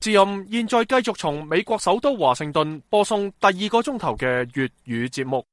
之音現在繼續從美國首都華盛頓播送第2個鐘頭嘅粵語節目。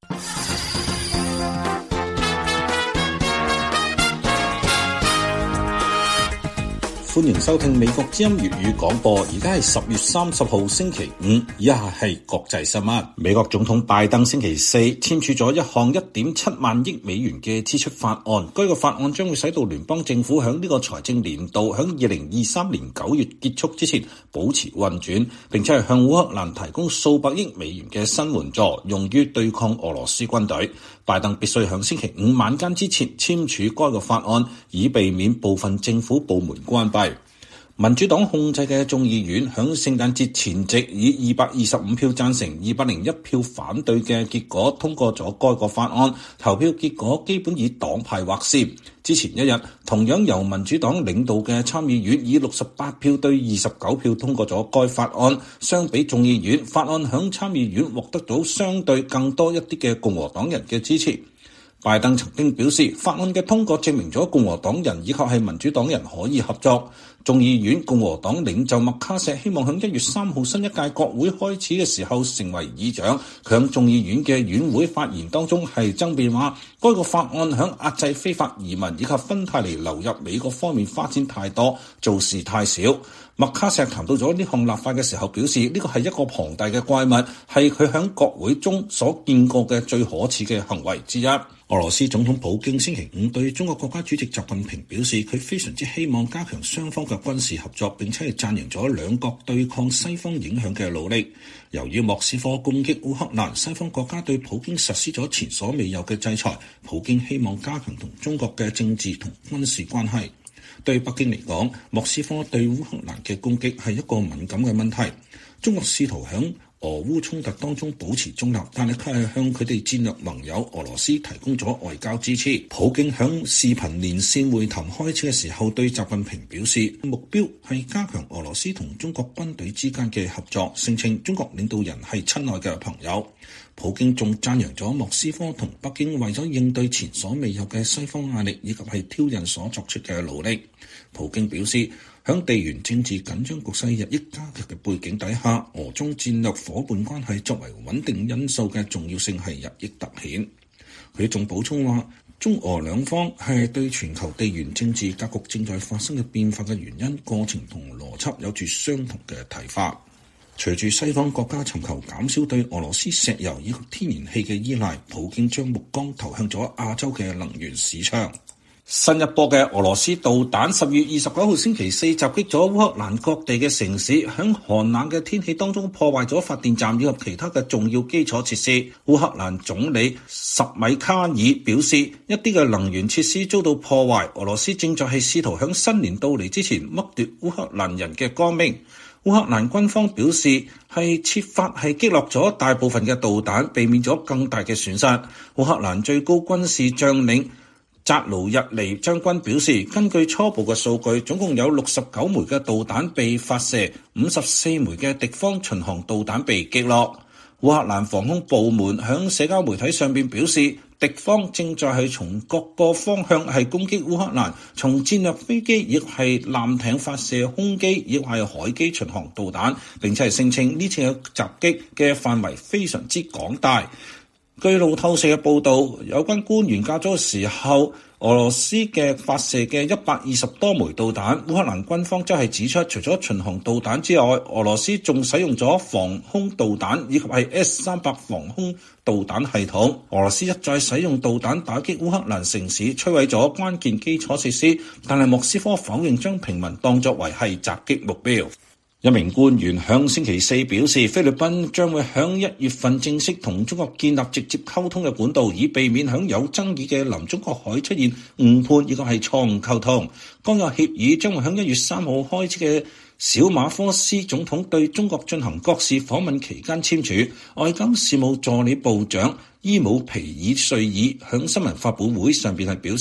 歡迎收聽美國之音粵語廣播，而家係10月30號星期五，以下係國際新聞。美國總統拜登星期四簽署咗一項1.7萬億美元嘅支出法案，該個法案將會使到聯邦政府喺呢個財政年度喺2023年9月結束之前保持運轉，並且係向烏克蘭提供數百億美元嘅新援助，用於對抗俄羅斯軍隊。拜登必須喺星期五晚間之前簽署該個法案，以避免部分政府部門關閉。民主黨控制嘅眾議院喺聖誕節前夕以225票贊成、201票反對嘅結果通過咗該個法案。投票結果基本以黨派劃線。之前一日，同樣由民主黨領導嘅參議院以68票對29票通過咗該法案。相比眾議院，法案喺參議院獲得到相對更多一啲嘅共和黨人嘅支持。拜登曾經表示，法案嘅通過證明咗共和黨人以及係民主黨人可以合作。眾議院共和黨領袖麥卡錫希望喺1月3號新一屆國會開始嘅時候成為議長。佢喺眾議院嘅院會發言當中係爭辯話，該個法案喺壓制非法移民以及芬太尼流入美國方面發展太多，做事太少。麥卡錫談到咗呢項立法嘅時候表示，呢個係一個龐大嘅怪物，係佢喺國會中所見過嘅最可恥嘅行為之一。俄羅斯總統普京星期五對中國國家主席習近平表示，佢非常之希望加強雙方嘅軍事合作，並且係讚揚咗兩國對抗西方影響嘅努力。由於莫斯科攻擊烏克蘭，西方國家對普京實施咗前所未有嘅制裁，普京希望加強同中國嘅政治同軍事關係。對北京嚟講，莫斯科對烏克蘭嘅攻擊係一個敏感嘅問題。中國試圖響俄烏衝突當中保持中立，但係佢係向佢哋戰略盟友俄羅斯提供咗外交支持。普京響視頻連線會談開始嘅時候，對習近平表示，目標係加強俄羅斯同中國軍隊之間嘅合作，聲稱中國領導人係親愛嘅朋友。普京仲讚揚咗莫斯科同北京為咗應對前所未有嘅西方壓力以及係挑釁所作出嘅努力。普京表示，響地緣政治緊張局勢日益加劇嘅背景底下，俄中戰略夥伴關係作為穩定因素嘅重要性係日益突顯。佢仲補充話，中俄兩方係對全球地緣政治格局正在發生嘅變化嘅原因、過程同邏輯有住相同嘅睇法。隨住西方國家尋求減少對俄羅斯石油以及天然氣嘅依賴，普京將目光投向咗亞洲嘅能源市場。新一波嘅俄羅斯導彈10月29號星期四襲擊咗烏克蘭各地嘅城市，喺寒冷嘅天氣當中破壞咗發電站以及其他嘅重要基礎設施。烏克蘭總理什米卡爾表示，一啲嘅能源設施遭到破壞，俄羅斯正在係試圖喺新年到嚟之前剝奪烏克蘭人嘅光明。烏克蘭軍方表示係設法係擊落咗大部分嘅導彈，避免咗更大嘅損失。烏克蘭最高軍事將領扎盧日尼將軍表示，根據初步嘅數據，總共有69枚嘅導彈被發射，54枚嘅敵方巡航導彈被擊落。烏克蘭防空部門響社交媒體上邊表示，敵方正在係從各個方向係攻擊烏克蘭，從戰略飛機亦係艦艇發射空機，亦係海基巡航導彈，並且係聲稱呢次嘅襲擊嘅範圍非常之廣大。據路透社嘅報導，有關官員較早嘅時候，俄羅斯嘅發射嘅120多枚導彈，烏克蘭軍方則係指出，除咗巡航導彈之外，俄羅斯仲使用咗防空導彈以及係 S-300 防空導彈系統。俄羅斯一再使用導彈打擊烏克蘭城市，摧毀咗關鍵基礎設施，但係莫斯科否認將平民當作為係襲擊目標。一名官員響星期四表示，菲律賓將會響1月份正式同中國建立直接溝通嘅管道，以避免響有爭議嘅南中國海出現誤判，亦或係錯誤溝通。剛有協議將會響1月3號開始嘅小馬科斯總統對中國進行國事訪問期間簽署。外交事務助理部長伊姆皮爾瑞爾響新聞發佈會上邊係表示，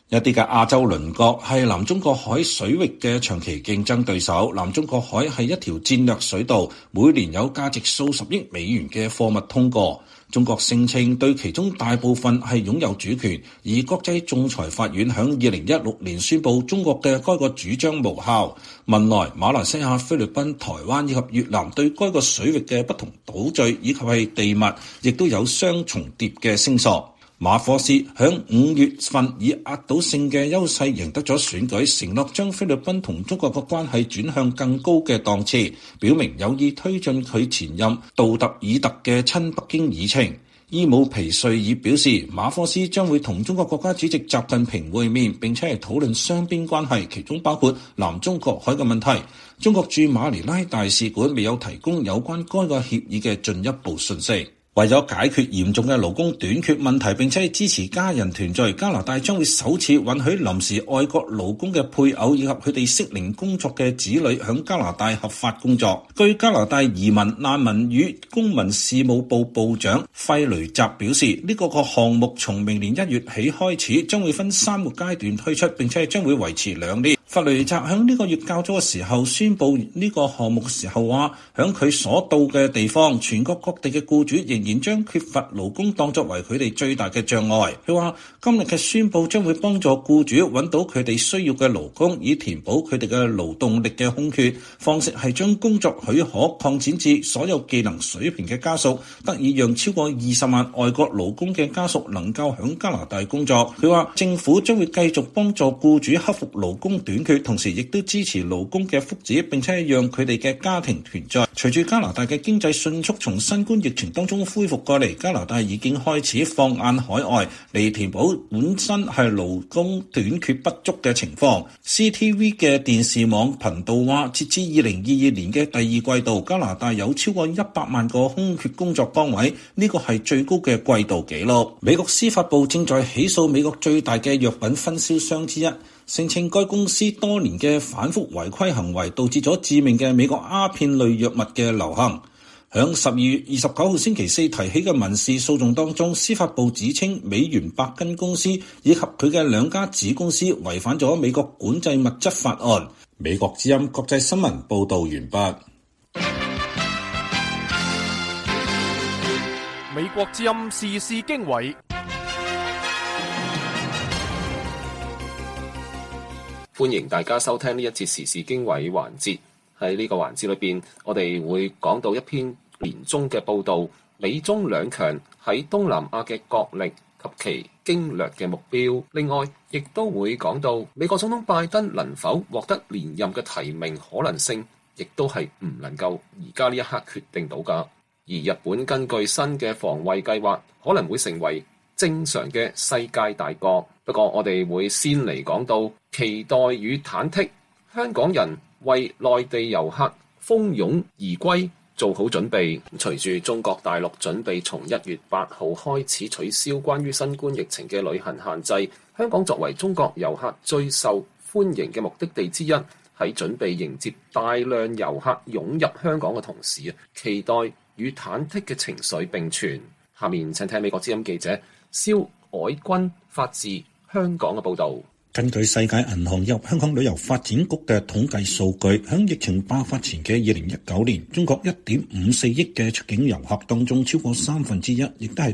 一啲嘅亞洲鄰國係南中國海水域嘅長期競爭對手。南中國海係一條戰略水道，每年有價值數十億美元嘅貨物通過。中國聲稱對其中大部分係擁有主權，而國際仲裁法院響2016年宣布中國嘅該個主張無效。文萊、馬來西亞、菲律賓、台灣以及越南對該個水域嘅不同島嶼以及係地物，亦都有相重疊嘅聲索。馬科斯響5月份以壓倒性嘅優勢贏得咗選舉，承諾將菲律賓同中國嘅關係轉向更高嘅檔次，表明有意推進佢前任杜特爾特嘅親北京議程。伊姆皮瑞爾表示，馬科斯將會同中國國家主席習近平會面，並且係討論雙邊關係，其中包括南中國海嘅問題。中國駐馬尼拉大使館未有提供有關該個協議嘅進一步信息。為咗解決嚴重嘅勞工短缺問題，並且支持家人團聚，加拿大將會首次允許臨時外國勞工嘅配偶以及佢哋適齡工作嘅子女響加拿大合法工作。據加拿大移民、難民與公民事務部部長費雷澤表示，呢個項目從明年1月起開始，將會分3個階段推出，並且將會維持2年。費雷澤響呢個月較早嘅時候宣布呢個項目嘅時候話，響佢所到嘅地方，全國各地嘅僱主仍然將缺乏勞工當作為佢哋最大嘅障礙。佢話今日嘅宣布將會幫助僱主揾到佢哋需要嘅勞工，以填補佢哋嘅勞動力嘅空缺。方式係將工作許可擴展至所有技能水平嘅家屬，得以讓超過20萬外國勞工嘅家屬能夠響加拿大工作。佢話政府將會繼續幫助僱主克服勞工短缺，同時亦都支持勞工嘅福祉，並且讓佢哋嘅家庭團聚。隨住加拿大嘅經濟迅速從新冠疫情當中恢復過嚟，加拿大已經開始放眼海外嚟填補本身係勞工短缺不足嘅情況。CTV 嘅電視網頻道話，截至2022年嘅第二季度，加拿大有超過100萬個空缺工作崗位，呢個係最高嘅季度紀錄。美國司法部正在起訴美國最大嘅藥品分銷商之一，聲稱該公司多年嘅反覆違規行為導致咗致命嘅美國鴉片類藥物嘅流行。響12月29號星期四提起嘅民事訴訟當中，司法部指稱美元白金公司以及佢嘅2家子公司違反咗美國管制物質法案。美國之音國際新聞報道完畢。 美國之音時事經緯。 歡迎大家收聽呢一節時事經緯環節。喺呢個環節裏邊，我哋會講到一篇年中嘅報導，美中兩強喺東南亞嘅角力及其經略嘅目標。另外，亦都會講到美國總統拜登能否獲得連任嘅提名可能性，亦都係唔能夠而家呢一刻決定到㗎。而日本根據新嘅防衛計劃，可能會成為正常嘅世界大國。不過，我哋會先嚟講到期待與忐忑，香港人為內地遊客蜂擁而歸做好準備。隨住中國大陸準備從1月8號開始取消關於新冠疫情嘅旅行限制，香港作為中國遊客最受歡迎嘅目的地之一，喺準備迎接大量遊客湧入香港嘅同時，期待與忐忑嘅情緒並存。下面請聽美國之音記者蕭凱君發自香港嘅報導。 根據世界銀行以及香港旅遊發展局嘅統計數據，喺疫情爆發前嘅2019年，中國1.54億嘅出境遊客當中，超過1/3，亦都係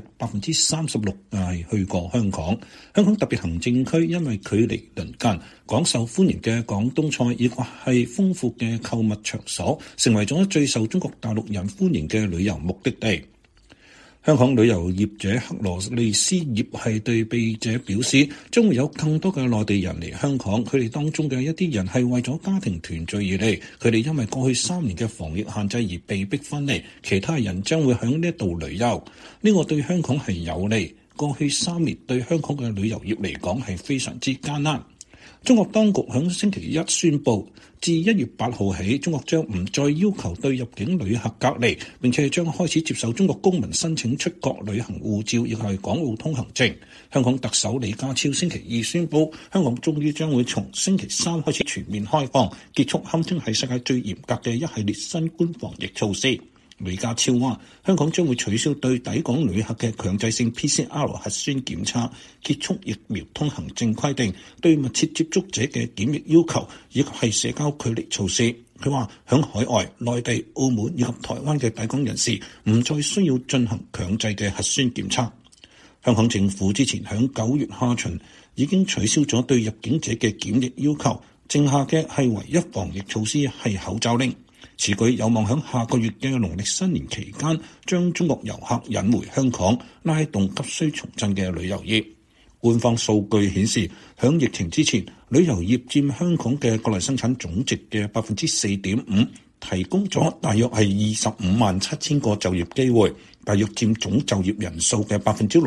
36%係去過香港。香港特別行政區因為距離鄰近，廣受歡迎嘅廣東菜以及係豐富嘅購物場所，成為咗最受中國大陸人歡迎嘅旅遊目的地。香港旅遊業者克羅利斯業係對記者表示，將會有更多嘅內地人嚟香港，佢哋當中嘅一啲人係為咗家庭團聚而嚟，佢哋因為過去3年嘅防疫限制而被逼分離，其他人將會響呢度旅遊，呢個對香港係有利。過去3年對香港嘅旅遊業嚟講係非常之艱難。中國當局響星期一宣布，自1月8號起，中國將唔再要求對入境旅客隔離，並且將開始接受中國公民申請出國旅行護照，亦係港澳通行證。香港特首李家超星期2宣布，香港終於將會從星期3開始全面開放，結束堪稱係世界最嚴格嘅一系列新冠防疫措施。 李家超話，香港將會取消對抵港旅客嘅強制性 PCR 核酸檢測，結束疫苗通行證規定對密切接觸者嘅檢疫要求，以及係社交距離措施。佢話響海外、內地、澳門以及台灣嘅抵港人士唔再需要進行強制嘅核酸檢測。香港政府之前響9月下旬已經取消咗對入境者嘅檢疫要求，剩下嘅係唯一防疫措施係口罩令。此舉有望響下個月嘅農曆新年期間將中國遊客引回香港，拉動急需重振嘅旅遊業。官方數據顯示，響疫情之前，旅遊業佔香港嘅國內生產總值嘅 4.5%， 提供咗大約係257000個就業機會，大約佔總就業人數嘅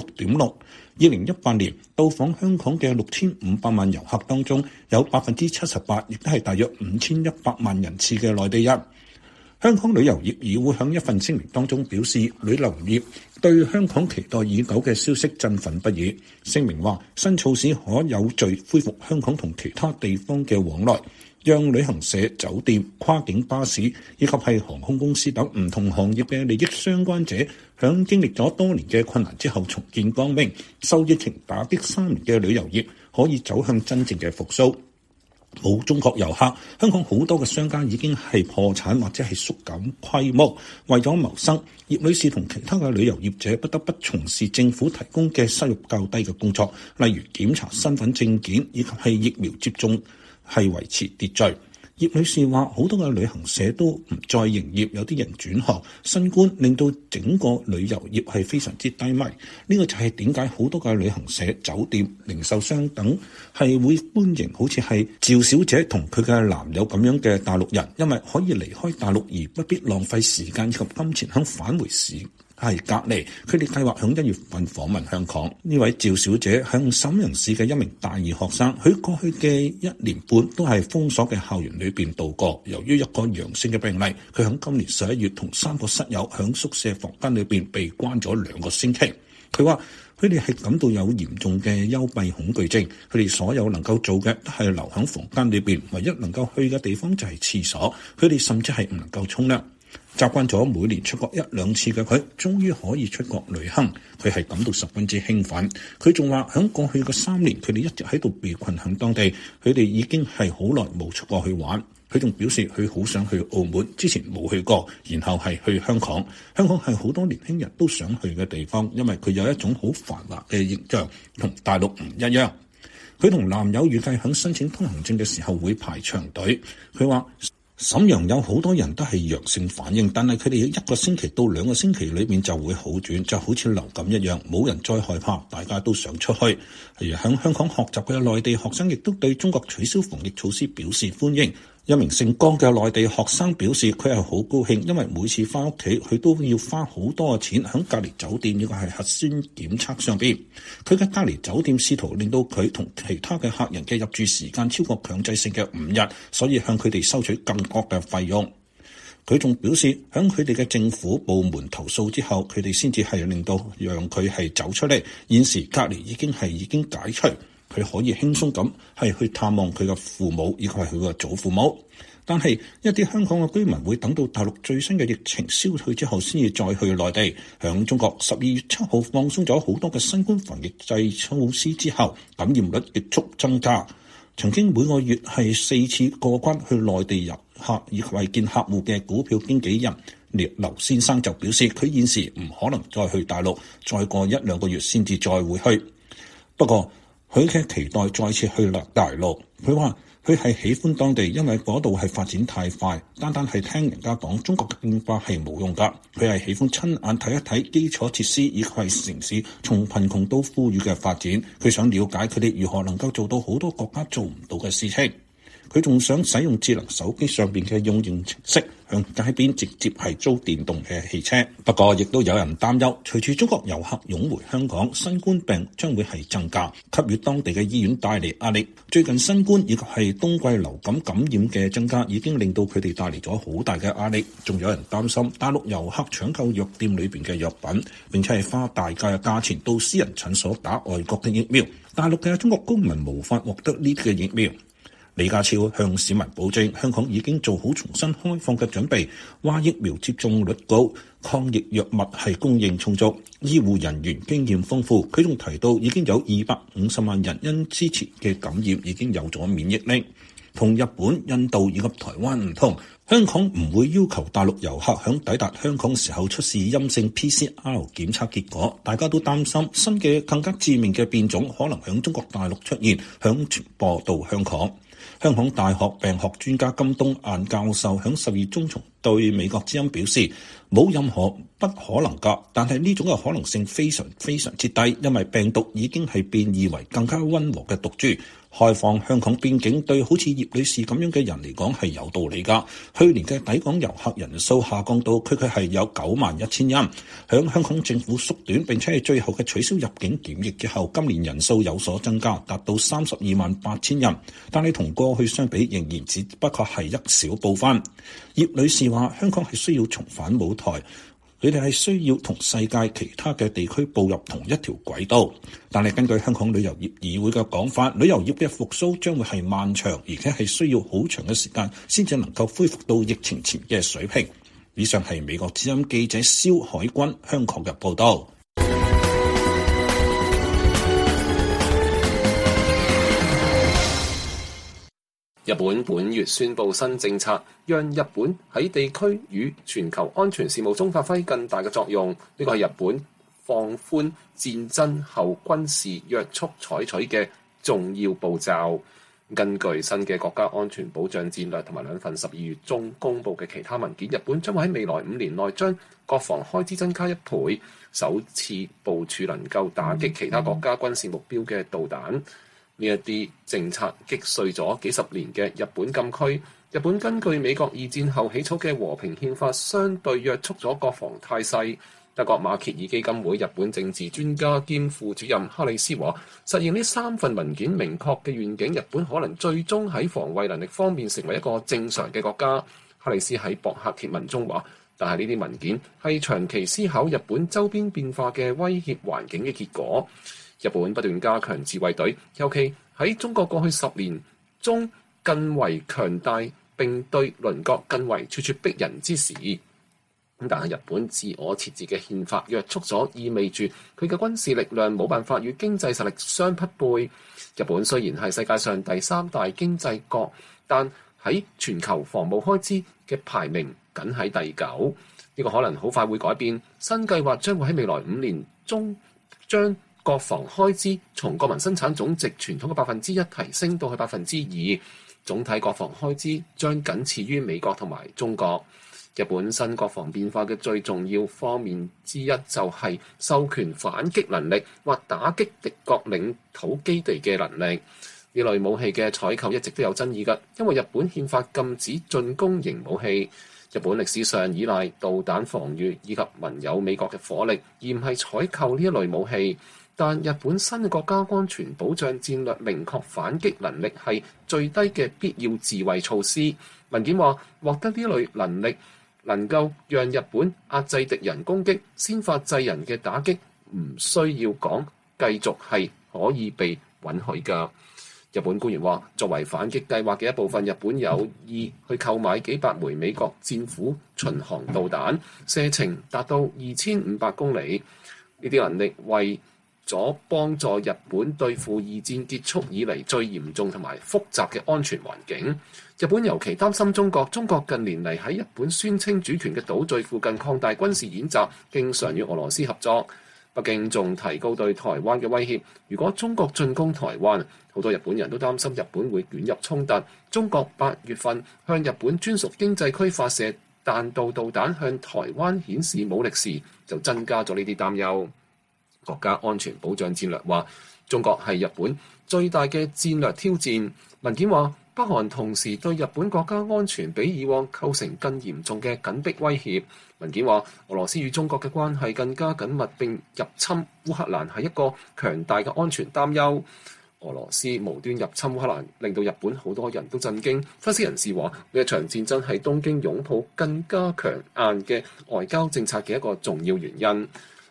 6.6%。2018年到訪香港嘅6500萬遊客當中，有 78%， 亦都係大約5100萬人次嘅內地人。香港旅遊業議會響一份聲明當中表示，旅遊業對香港期待已久嘅消息振奮不已。聲明話，新措施可有序恢復香港同其他地方嘅往來，讓旅行社、酒店、跨境巴士以及係航空公司等唔同行業嘅利益相關者，響經歷咗多年嘅困難之後重見光明。受疫情打擊3年嘅旅遊業可以走向真正嘅復甦。冇中國遊客，香港好多嘅商家已經係破產或者係縮減規模，為咗謀生，葉女士同其他嘅旅遊業者不得不從事政府提供嘅收入較低嘅工作，例如檢查身份證件以及係疫苗接種，係維持秩序。葉女士話，好多嘅旅行社都唔再營業，有啲人轉行，新冠令到整個旅遊業係非常之低迷。呢個就係點解好多嘅旅行社、酒店、零售商等係會歡迎好似係趙小姐同佢嘅男友咁樣嘅大陸人，因為可以離開大陸而不必浪費時間以及金錢響返回時係隔離。佢哋計劃響1月份訪問香港。呢位趙小姐響瀋陽市嘅一名大二學生，佢過去嘅1年半都係封鎖嘅校園裏邊度過。由於一個陽性嘅病例，佢響今年11月同3個室友響宿舍房間裏邊被關咗2個星期。佢話佢哋係感到有嚴重嘅幽閉恐懼症，佢哋所有能夠做嘅都係留響房間裏邊，唯一能夠去嘅地方就係廁所。佢哋甚至係唔能夠沖涼。習慣咗每年出國1-2次嘅佢，終於可以出國旅行，佢係感到十分之興奮。佢仲話喺過去嘅3年，佢哋一直喺度被困喺當地，佢哋已經係好耐冇出過去玩。佢仲表示佢好想去澳門，之前冇去過，然後係去香港。香港係好多年輕人都想去嘅地方，因為佢有一種好繁華嘅形象，同大陸唔一樣。佢同男友預計喺申請通行證嘅時候會排長隊。佢話瀋陽有好多人都係陽性反應，但係佢哋1個星期到2個星期裏面就會好轉，就好似流感一樣，冇人再害怕，大家都想出去。而喺香港學習嘅內地學生亦都對中國取消防疫措施表示歡迎。一名姓江嘅內地學生表示，佢係好高興，因為每次翻屋企佢都要花好多嘅錢喺隔離酒店呢個係核酸檢測上邊。佢嘅隔離酒店試圖令到佢同其他嘅客人嘅入住時間超過強制性嘅5日，所以向佢哋收取更高嘅費用。佢仲表示，喺佢哋嘅政府部門投訴之後，佢哋先至係令到讓佢係走出嚟。現時隔離已經解除。佢可以輕鬆咁係去探望佢嘅父母，以及係佢嘅祖父母。但係一啲香港嘅居民會等到大陸最新嘅疫情消退之後，先至再去內地。響中國12月7號放鬆咗好多嘅新冠防疫制措施之後，感染率急速增加。曾經每個月係4次過關去內地遊客以及係見客戶嘅股票經紀人劉先生就表示，佢現時唔可能再去大陸，再過1-2個月先至再會去。不過佢嘅期待再次去大陸。佢話佢係喜歡當地，因為嗰度係發展太快，單係聽人家講中國嘅變化係冇用㗎。佢係喜歡親眼睇一睇基礎設施以及係城市從貧窮到富裕嘅發展。佢想了解佢哋如何能夠做到好多國家做唔到嘅事情。佢仲想使用智能手機上邊嘅應用程式，向街邊直接係租電動嘅汽車。不過亦都有人擔憂，隨住中國遊客湧回香港，新冠病將會係增加，給予當地嘅醫院帶嚟壓力。最近新冠以及係冬季流感感染嘅增加，已經令到佢哋帶嚟咗好大嘅壓力。仲有人擔心大陸遊客搶購藥店裏邊嘅藥品，並且係花大價嘅價錢到私人診所打外國嘅疫苗。大陸嘅中國公民無法獲得呢啲嘅疫苗。 李家超向市民保證，香港已經做好重新開放嘅準備，話疫苗接種率高，抗疫藥物係供應充足，醫護人員經驗豐富。佢仲提到已經有250萬人因之前嘅感染已經有咗免疫力。同日本、印度以及台灣唔同，香港唔會要求大陸遊客響抵達香港時候出示陰性 PCR 檢測結果。大家都擔心新嘅更加致命嘅變種可能響中國大陸出現，響傳播到香港。香港大學病學專家金冬雁教授響10月中旬對美國之音表示，冇任何不可能㗎，但係呢種嘅可能性非常非常之低，因為病毒已經係變異為更加溫和嘅毒株。開放香港邊境對好似葉女士咁樣嘅人嚟講係有道理㗎。去年嘅抵港遊客人數下降到區係有91000人，響香港政府縮短並且係最後嘅取消入境檢疫之後，今年人數有所增加，達到328000人，但係同過去相比仍然只不過係一小部分。葉女士話：香港係需要重返舞台。佢哋係需要同世界其他嘅地區步入同一條軌道，但係根據香港旅遊業議會嘅講法，旅遊業嘅復甦將會係漫長，而且係需要好長嘅時間先至能夠恢復到疫情前嘅水平。以上係美國之音記者蕭海軍香港嘅報導。 日本本月宣布新政策，讓日本喺地區與全球安全事務中發揮更大嘅作用。呢個係日本放寬戰爭後軍事約束採取嘅重要步驟。根據新嘅國家安全保障戰略同埋兩份12月中公佈嘅其他文件，日本將會喺未來5年內將國防開支增加1倍，首次部署能夠打擊其他國家軍事目標嘅導彈。呢一啲政策擊碎咗幾十年嘅日本禁區。日本根據美國2戰後起草嘅和平憲法，相對約束咗國防態勢。德國馬歇爾基金會日本政治專家兼副主任哈里斯話：實現呢3份文件明確嘅願景，日本可能最終喺防衛能力方面成為一個正常嘅國家。哈里斯喺博客貼文中話：但係呢啲文件係長期思考日本周邊變化嘅威脅環境嘅結果。日本不斷加強自衛隊，尤其喺中國過去10年中更為強大並對鄰國更為咄咄逼人之時。但係日本自我設置嘅憲法約束咗，意味住佢嘅軍事力量冇辦法與經濟實力相匹配。日本雖然係世界上第3大經濟國，但喺全球防務開支嘅排名僅喺第9。呢個可能好快會改變。新計劃將會喺未來5年中將國防開支從國民生產總值傳統嘅1%提升到去2%，總體國防開支將僅次於美國同埋中國。日本新國防變化嘅最重要方面之一就係授權反擊能力或打擊敵國領土基地嘅能力。呢類武器嘅採購一直都有爭議㗎，因為日本憲法禁止進攻型武器。日本歷史上依賴導彈防禦以及盟友美國嘅火力，而唔係採購呢一類武器。但日本新嘅國家安全保障戰略明確反擊能力係最低嘅必要自衛措施。文件話，獲得呢類能力能夠讓日本壓制敵人攻擊、先發制人嘅打擊，唔需要講，繼續係可以被允許㗎。日本官員話，作為反擊計劃嘅一部分，日本有意去購買幾百枚美國戰斧巡航導彈，射程達到2500公里。呢啲能力為咗幫助日本對付2戰結束以嚟最嚴重同埋複雜嘅安全環境。日本尤其擔心中國近年嚟喺日本宣稱主權嘅島嶼附近擴大軍事演習，經常與俄羅斯合作。北京仲提高對台灣嘅威脅，如果中國進攻台灣，好多日本人都擔心日本會捲入衝突。中國8月份向日本專屬經濟區發射彈道導彈向台灣顯示武力時，就增加咗呢啲擔憂。國家安全保障戰略話，中國係日本最大嘅戰略挑戰。文件話，北韓同時對日本國家安全比以往構成更嚴重嘅緊迫威脅。文件話，俄羅斯與中國嘅關係更加緊密，並入侵烏克蘭係一個強大嘅安全擔憂。俄羅斯無端入侵烏克蘭，令到日本好多人都震驚。分析人士話，呢一場戰爭係東京擁抱更加強硬嘅外交政策嘅一個重要原因。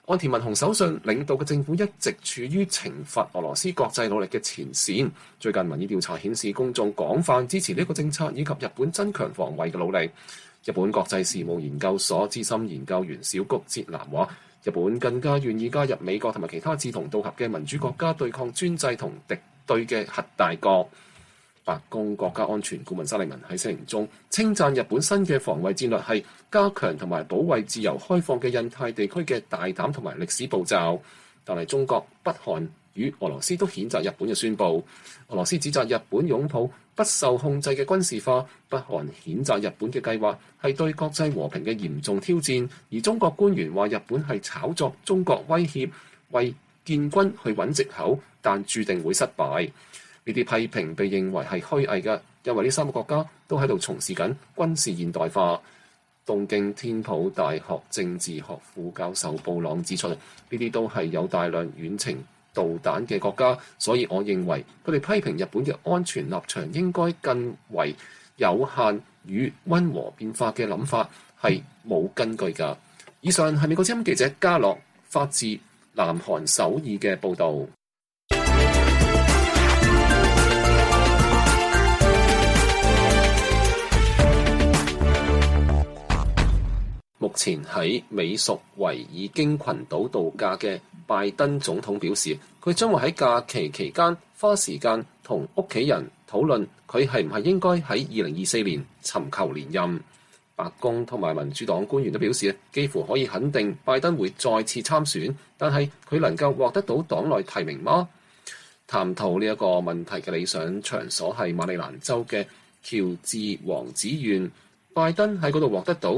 岸田文雄首相領導嘅政府一直處於懲罰俄羅斯國際努力嘅前線。最近民意調查顯示，公眾廣泛支持呢個政策，以及日本增強防衛嘅努力。日本國際事務研究所資深研究員小谷哲男話，日本更加願意加入美國同埋其他志同道合嘅民主國家對抗專制同敵對嘅核大國。白宮國家安全顧問沙利文喺聲明中稱讚日本新嘅防衛戰略係加強同埋保衛自由開放嘅印太地區嘅大膽同埋歷史步驟。但係中國、北韓與俄羅斯都譴責日本嘅宣佈。俄羅斯指責日本擁抱不受控制嘅軍事化，北韓譴責日本嘅計劃係對國際和平嘅嚴重挑戰，而中國官員話日本係炒作中國威脅，為建軍去揾藉口，但注定會失敗。呢啲批評被認為係虛偽嘅，因為呢三個國家都喺度從事緊軍事現代化。東京天普大學政治學副教授布朗指出，呢啲都係有大量遠程導彈嘅國家，所以我認為佢哋批評日本嘅安全立場應該更為有限與溫和變化嘅諗法係冇根據㗎。以上係美國之音記者嘉樂發自南韓首爾嘅報導。目前喺美屬維爾京群島度假嘅拜登總統表示，佢將會喺假期期間花時間同屋企人討論佢係唔係應該喺2024年尋求連任。白宮同埋民主黨官員都表示，幾乎可以肯定拜登會再次參選，但係佢能夠獲得到黨內提名嗎？探討呢一個問題嘅理想場所係馬里蘭州嘅喬治王子縣，拜登喺嗰度獲得到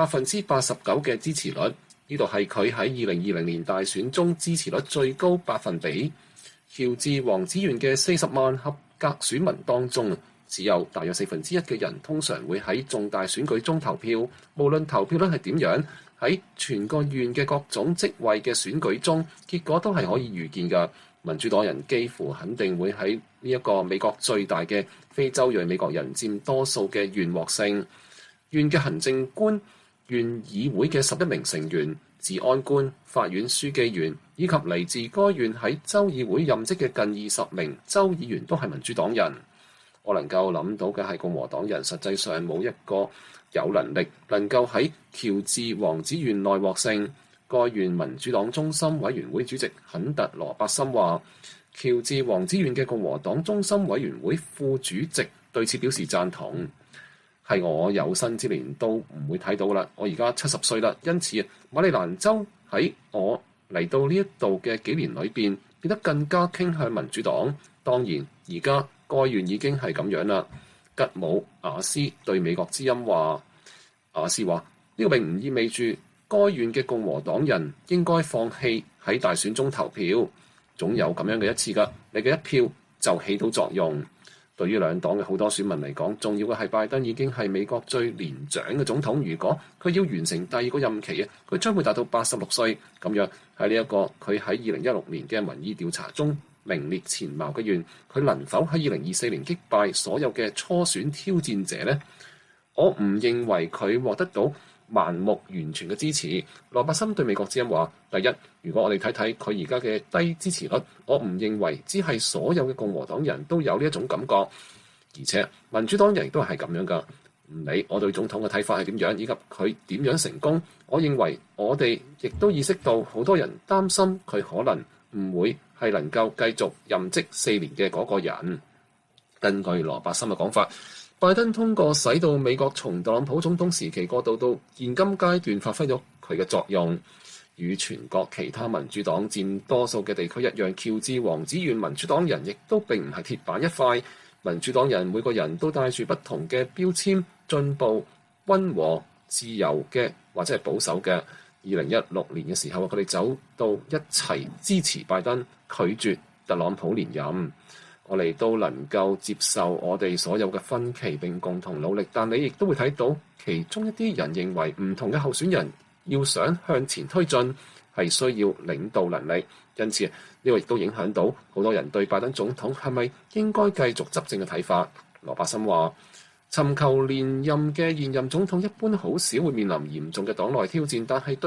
89%嘅支持率，呢度係佢喺2020年大選中支持率最高百分比。喬治王子縣嘅40萬合格選民當中，只有大約1/4嘅人通常會喺重大選舉中投票。無論投票率係點樣，喺全個縣嘅各種職位嘅選舉中，結果都係可以預見㗎。民主黨人幾乎肯定會喺呢一個美國最大嘅非洲裔美國人佔多數嘅縣獲勝。縣嘅行政官、縣議會嘅11名成員、治安官、法院書記員以及嚟自該縣喺州議會任職嘅近20名州議員都係民主黨人。我能夠諗到嘅係共和黨人實際上冇一個有能力能夠喺喬治王子縣內獲勝。該縣民主黨中心委員會主席肯特羅伯森話，喬治王子縣嘅共和黨中心委員會副主席對此表示贊同。係我有生之年都唔會睇到啦。我而家70歲啦，因此馬里蘭州喺我嚟到呢一度嘅幾年裏邊變得更加傾向民主黨。當然，而家該縣已經係咁樣啦。吉姆亞斯對美國之音話：亞斯話呢個並唔意味住該縣嘅共和黨人應該放棄喺大選中投票，總有咁樣嘅一次㗎。你嘅一票就起到作用。對於兩黨嘅好多選民嚟講，重要嘅係拜登已經係美國最年長嘅總統。如果佢要完成第二個任期啊，佢將會達到86歲。咁樣喺呢一個佢喺2016年嘅民意調查中名列前茅嘅縣，佢能否喺2024年擊敗所有嘅初選挑戰者呢？我唔認為佢獲得到盲目完全嘅支持。羅伯森對美國之音話：第一，如果我哋睇睇佢而家嘅低支持率，我唔認為只係所有嘅共和黨人都有呢一種感覺，而且民主黨人亦都係咁樣噶。唔理我對總統嘅睇法係點樣，以及佢點樣成功，我認為我哋亦都意識到好多人擔心佢可能唔會係能夠繼續任職4年嘅嗰個人。根據羅伯森嘅講法，拜登通過使到美國從特朗普總統時期過渡到現今階段，發揮咗佢嘅作用。與全國其他民主黨佔多數嘅地區一樣，喬治王子縣民主黨人亦都並唔係鐵板一塊。民主黨人每個人都帶住不同嘅標籤，進步、溫和、自由嘅或者係保守嘅。2016年嘅時候，佢哋走到一齊支持拜登，拒絕特朗普連任。我哋都能夠接受我哋所有嘅分歧並共同努力，但你亦都會睇到其中一啲人認為唔同嘅候選人要想向前推進係需要領導能力，因此呢個亦都影響到好多人對拜登總統係咪應該繼續執政嘅睇法。羅伯森話：尋求連任嘅現任總統一般好少會面臨嚴重嘅黨內挑戰，但係對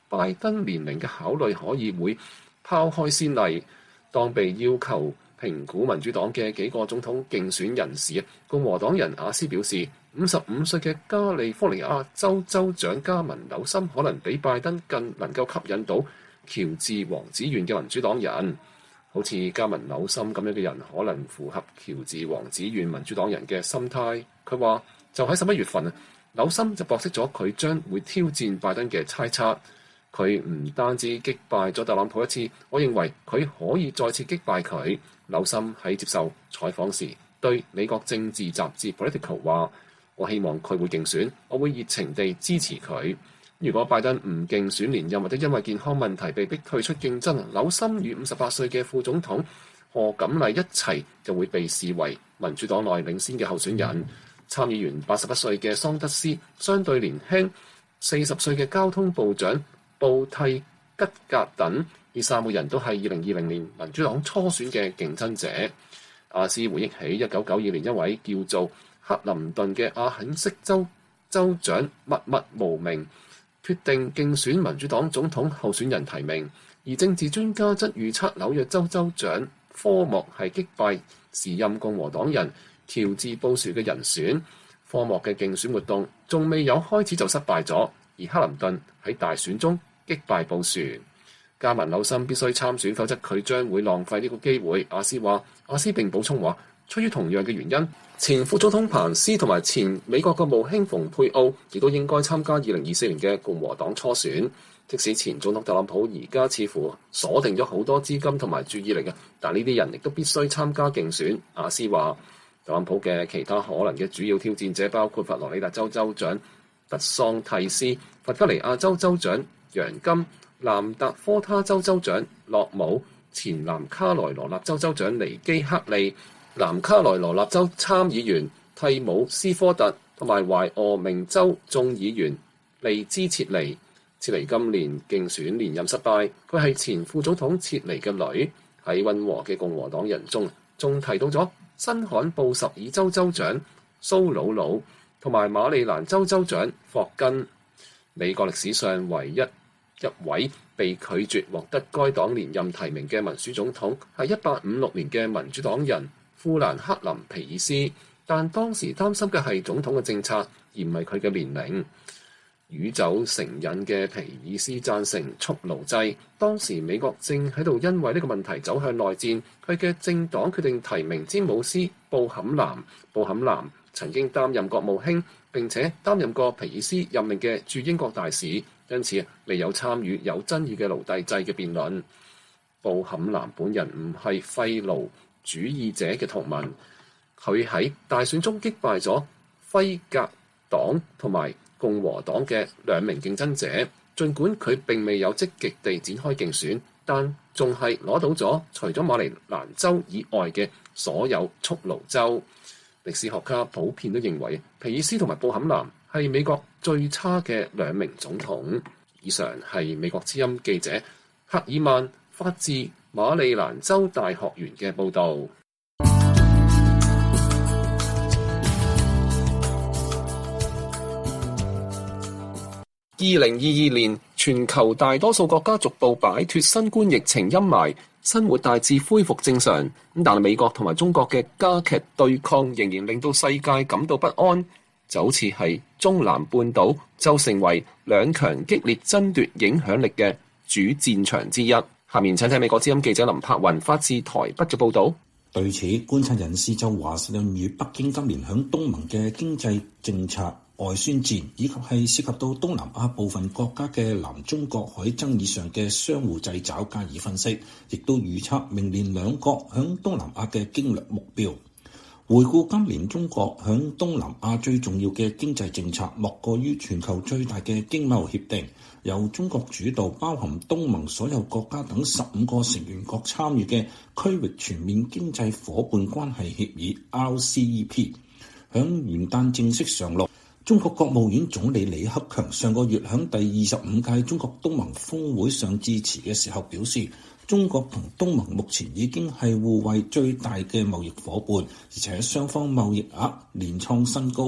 拜登年齡嘅考慮可以會拋開先例。當被要求評估民主黨嘅幾個總統競選人士，共和黨人亞斯表示，55歲嘅加利福尼亞州州長加文紐森可能比拜登更能夠吸引到喬治王子縣嘅民主黨人。好似加文紐森咁樣嘅人，可能符合喬治王子縣民主黨人嘅心態。佢話就喺11月份，紐森就駁斥咗佢將會挑戰拜登嘅猜測。佢唔單止擊敗咗特朗普一次，我認為佢可以再次擊敗佢。紐森喺接受採訪時對美國政治雜誌 Politico 話：我希望佢會競選，我會熱情地支持佢。如果拜登唔競選連任，或者因為健康問題被逼退出競爭，紐森與58歲嘅副總統賀錦麗一齊就會被視為民主黨內領先嘅候選人。參議員81歲嘅桑德斯相對年輕40歲嘅交通部長布蒂吉格等，呢3個人都係2020年民主黨初選嘅競爭者。亞斯回憶起1992年一位叫做克林頓嘅阿肯色州州長默默無名決定競選民主黨總統候選人提名，而政治專家則預測紐約州州長科莫係擊敗時任共和黨人喬治布殊嘅人選。科莫嘅競選活動仲未有開始就失敗咗，而克林頓喺大選中擊敗布殊。加文紐森必須參選，否則佢將會浪費呢個機會。亞斯並補充話，出於同樣嘅原因，前副總統彭斯同埋前美國國務卿蓬佩奧亦都應該參加2024年嘅共和黨初選。即使前總統特朗普而家似乎鎖定咗好多資金同埋注意力嘅，但呢啲人亦都必須參加競選。亞斯話，特朗普嘅其他可能嘅主要挑戰者包括佛羅里達州州長特桑蒂斯、弗吉尼亞州州長楊金、南達科他州州長洛姆、前南卡羅來納州州長尼基克利、南卡羅來納州參議員蒂姆斯科特同埋懷俄明州眾議員利茲切尼。切尼今年競選連任失敗，佢係前副總統切尼嘅女。喺溫和嘅共和黨人中，仲提到咗新罕布什爾州州長蘇魯魯同埋馬里蘭州州長霍根。美國歷史上唯一位被拒絕獲得該黨連任提名嘅民選總統係1856年嘅民主黨人富蘭克林皮爾斯，但當時擔心嘅係總統嘅政策，而唔係佢嘅年齡。酗酒成癮嘅皮爾斯贊成蓄奴制，當時美國正喺度因為呢個問題走向內戰，佢嘅政黨決定提名詹姆斯布坎南。布坎南曾經擔任國務卿，並且擔任過皮爾斯任命嘅駐英國大使，因此未有參與有爭議嘅奴隸制嘅辯論。布坎南本人唔係廢奴主義者嘅同盟，佢喺大選中擊敗咗輝格黨同埋共和黨嘅2名競爭者，儘管佢並未有積極地展開競選，但仲係攞到咗除咗馬里蘭州以外嘅所有蓄奴州。歷史學家普遍都認為皮爾斯同埋布坎南係美國最差嘅2名總統。以上係美國之音記者赫爾曼發自馬里蘭州大學園嘅報導。2022年，全球大多數國家逐步擺脫新冠疫情陰霾，生活大致恢復正常。但美國同埋中國嘅加劇對抗仍然令到世界感到不安，就好似係中南半島就成為兩強激烈爭奪影響力嘅主戰場之一。下面請睇美國之音記者林柏雲發自台北嘅報導。 對此，觀察人士就華盛頓與北京今年響東盟嘅經濟政策、外宣戰，以及係涉及到東南亞部分國家嘅南中國海爭議上嘅相互掣肘加以分析，亦都預測明年兩國響東南亞嘅經略目標。回顧今年中國響東南亞最重要嘅經濟政策，莫過於全球最大嘅經貿協定，由中國主導，包含東盟所有國家等15個成員國參與嘅區域全面經濟夥伴關係協議 RCEP， 響元旦正式上路。中國國務院總理李克強上個月響第25屆中國東盟峰會上致辭嘅時候表示，中國同東盟目前已經係互惠最大嘅貿易夥伴，而且雙方貿易額連創新高。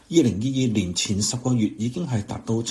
2022年前10個月已經係達到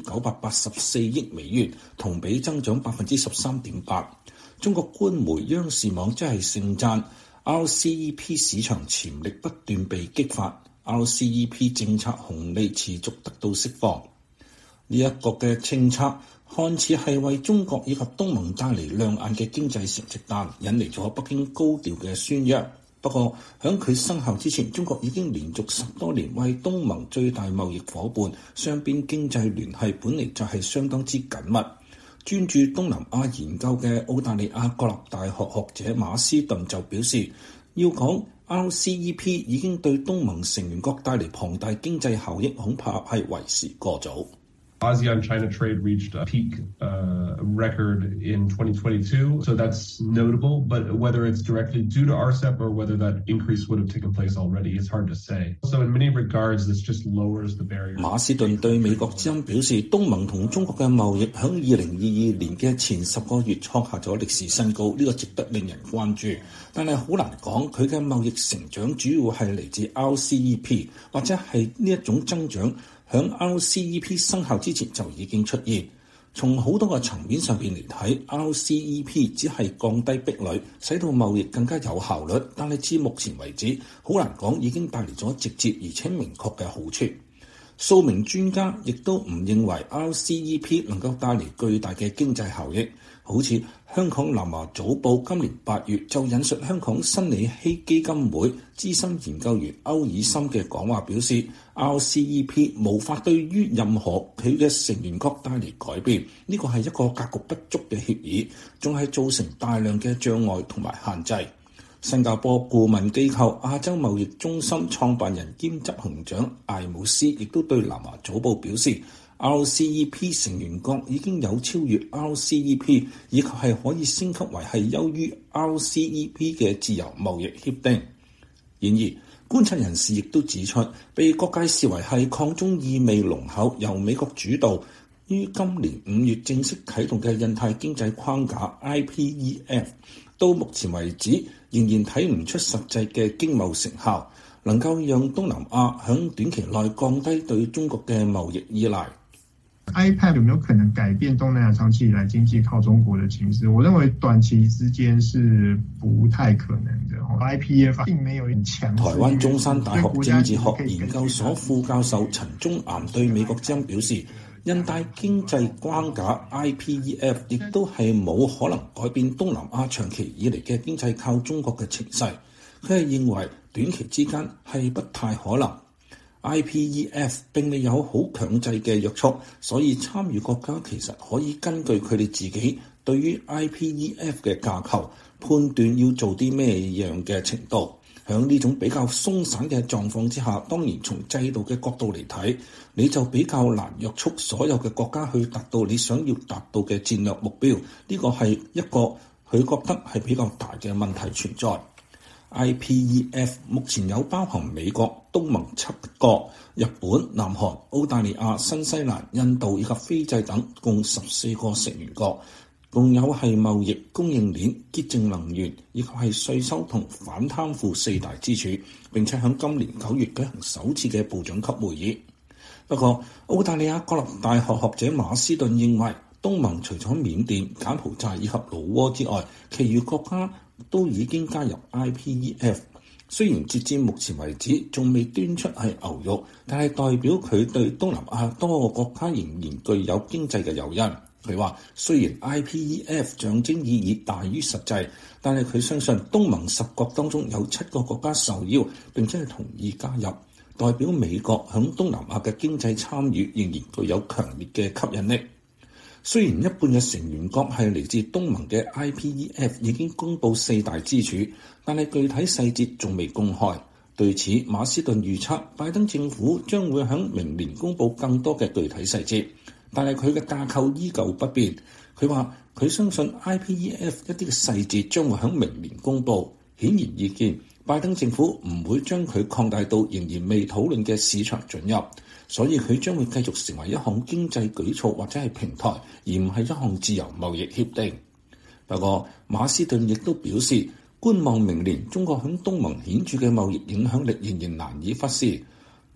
7984億美元，同比增長 13.8%。中國官媒央視網即係盛讚 RCEP 市場潛力不斷被激發， RCEP 政策紅利持續得到釋放。呢一個嘅政策看似係為中國以及東盟帶嚟亮眼嘅經濟成績單，引嚟咗北京高調嘅宣揚。不過喺佢生效之前，中國已經連續10多年為東盟最大貿易夥伴雙邊經濟聯繫本嚟就係相當之緊密。專注東南亞研究嘅澳大利亞國立大學學者馬斯頓就表示，要講 RCEP 已經對東盟成員國帶嚟龐大經濟效益，恐怕係為時過早。 ASEAN-China trade reached a peak record in 2022, so that's notable. But whether it's directly due to RCEP or whether that increase would have taken place already, it's hard to say. So in many regards, this just lowers the barrier. 馬斯頓對美國之音表示，東盟同中國嘅貿易喺2022年嘅前10個月創下咗歷史新高，呢個值得令人關注。但係好難講佢嘅貿易成長主要係嚟自 RCEP， 或者係呢一種增長響 RCEP 生效之前就已經出現。從好多個層面上邊嚟睇， RCEP 只係降低壁壘，使到貿易更加有效率。但係至目前為止，好難講已經帶嚟咗直接而且明確嘅好處。數名專家亦都唔認為 RCEP 能夠帶嚟巨大嘅經濟效益。好似香港南華早報今年8月就引述香港新里希基金會資深研究員歐爾森嘅講話表示， RCEP 無法對於任何佢嘅成員國帶嚟改變，呢個係一個格局不足嘅協議，仲係造成大量嘅障礙同埋限制。新加坡顧問機構亞洲貿易中心創辦人兼執行長艾姆斯亦都對南華早報表示， RCEP 成員國已經有超越 RCEP， 以及係可以升級為係優於 RCEP 嘅自由貿易協定。然而，觀察人士亦都指出，被各界視為係抗中意味濃厚，由美國主導，於今年5月正式啟動嘅印太經濟框架 IPEF， 到目前為止仍然睇唔出實際嘅經貿成效，能夠讓東南亞喺短期內降低對中國嘅貿易依賴。 IPEF 有沒有可能改變東南亞長期以來經濟靠中國的情勢？我認為短期之間是不太可能的。IPEF 並沒有很強。 台灣中山大學政治學研究所副教授陳忠岩對美國之音表示，印太經濟框架 IPEF 亦都係冇可能改變東南亞長期以嚟嘅經濟靠中國嘅情勢。佢係認為短期之間係不太可能。IPEF 並未有好強制嘅約束，所以參與國家其實可以根據佢哋自己對於 IPEF 嘅架構判斷要做啲咩樣嘅程度。喺呢種比較鬆散嘅狀況之下，當然從制度嘅角度嚟睇，你就比較難約束所有嘅國家去達到你想要達到嘅戰略目標。呢個係一個佢覺得係比較大嘅問題存在。IPEF 目前有包含美國、東盟7國、日本、南韓、澳大利亞、新西蘭、印度以及斐濟等共14個成員國，共有係貿易、供應鏈、潔淨能源以及係稅收同反貪腐4大支柱，並且喺今年9月舉行首次嘅部長級會議。不過，澳大利亞國立大學學者馬斯頓認為，東盟除咗緬甸、柬埔寨以及老撾之外，其餘國家都已經加入 IPEF。雖然截至目前為止仲未端出係牛肉，但係代表佢對東南亞多個國家仍然具有經濟嘅誘因。佢話雖然 IPEF 象徵意義大於實際，但係佢相信東盟10國當中有7個國家受邀並且係同意加入，代表美國響東南亞嘅經濟參與仍然具有強烈嘅吸引力。雖然一半嘅成員國係嚟自東盟嘅 IPEF 已經公布4大支柱，但係具體細節仲未公開。對此，馬斯頓預測拜登政府將會喺明年公布更多嘅具體細節，但係佢嘅架構依舊不變。佢話佢相信 IPEF 一啲嘅細節將會喺明年公布。顯而易見，拜登政府唔會將佢擴大到仍然未討論嘅市場准入。所以佢將會繼續成為一項經濟舉措或者係平台，而唔係一項自由貿易協定。不過，馬斯頓亦都表示，觀望明年中國響東盟顯著嘅貿易影響力仍然難以忽視。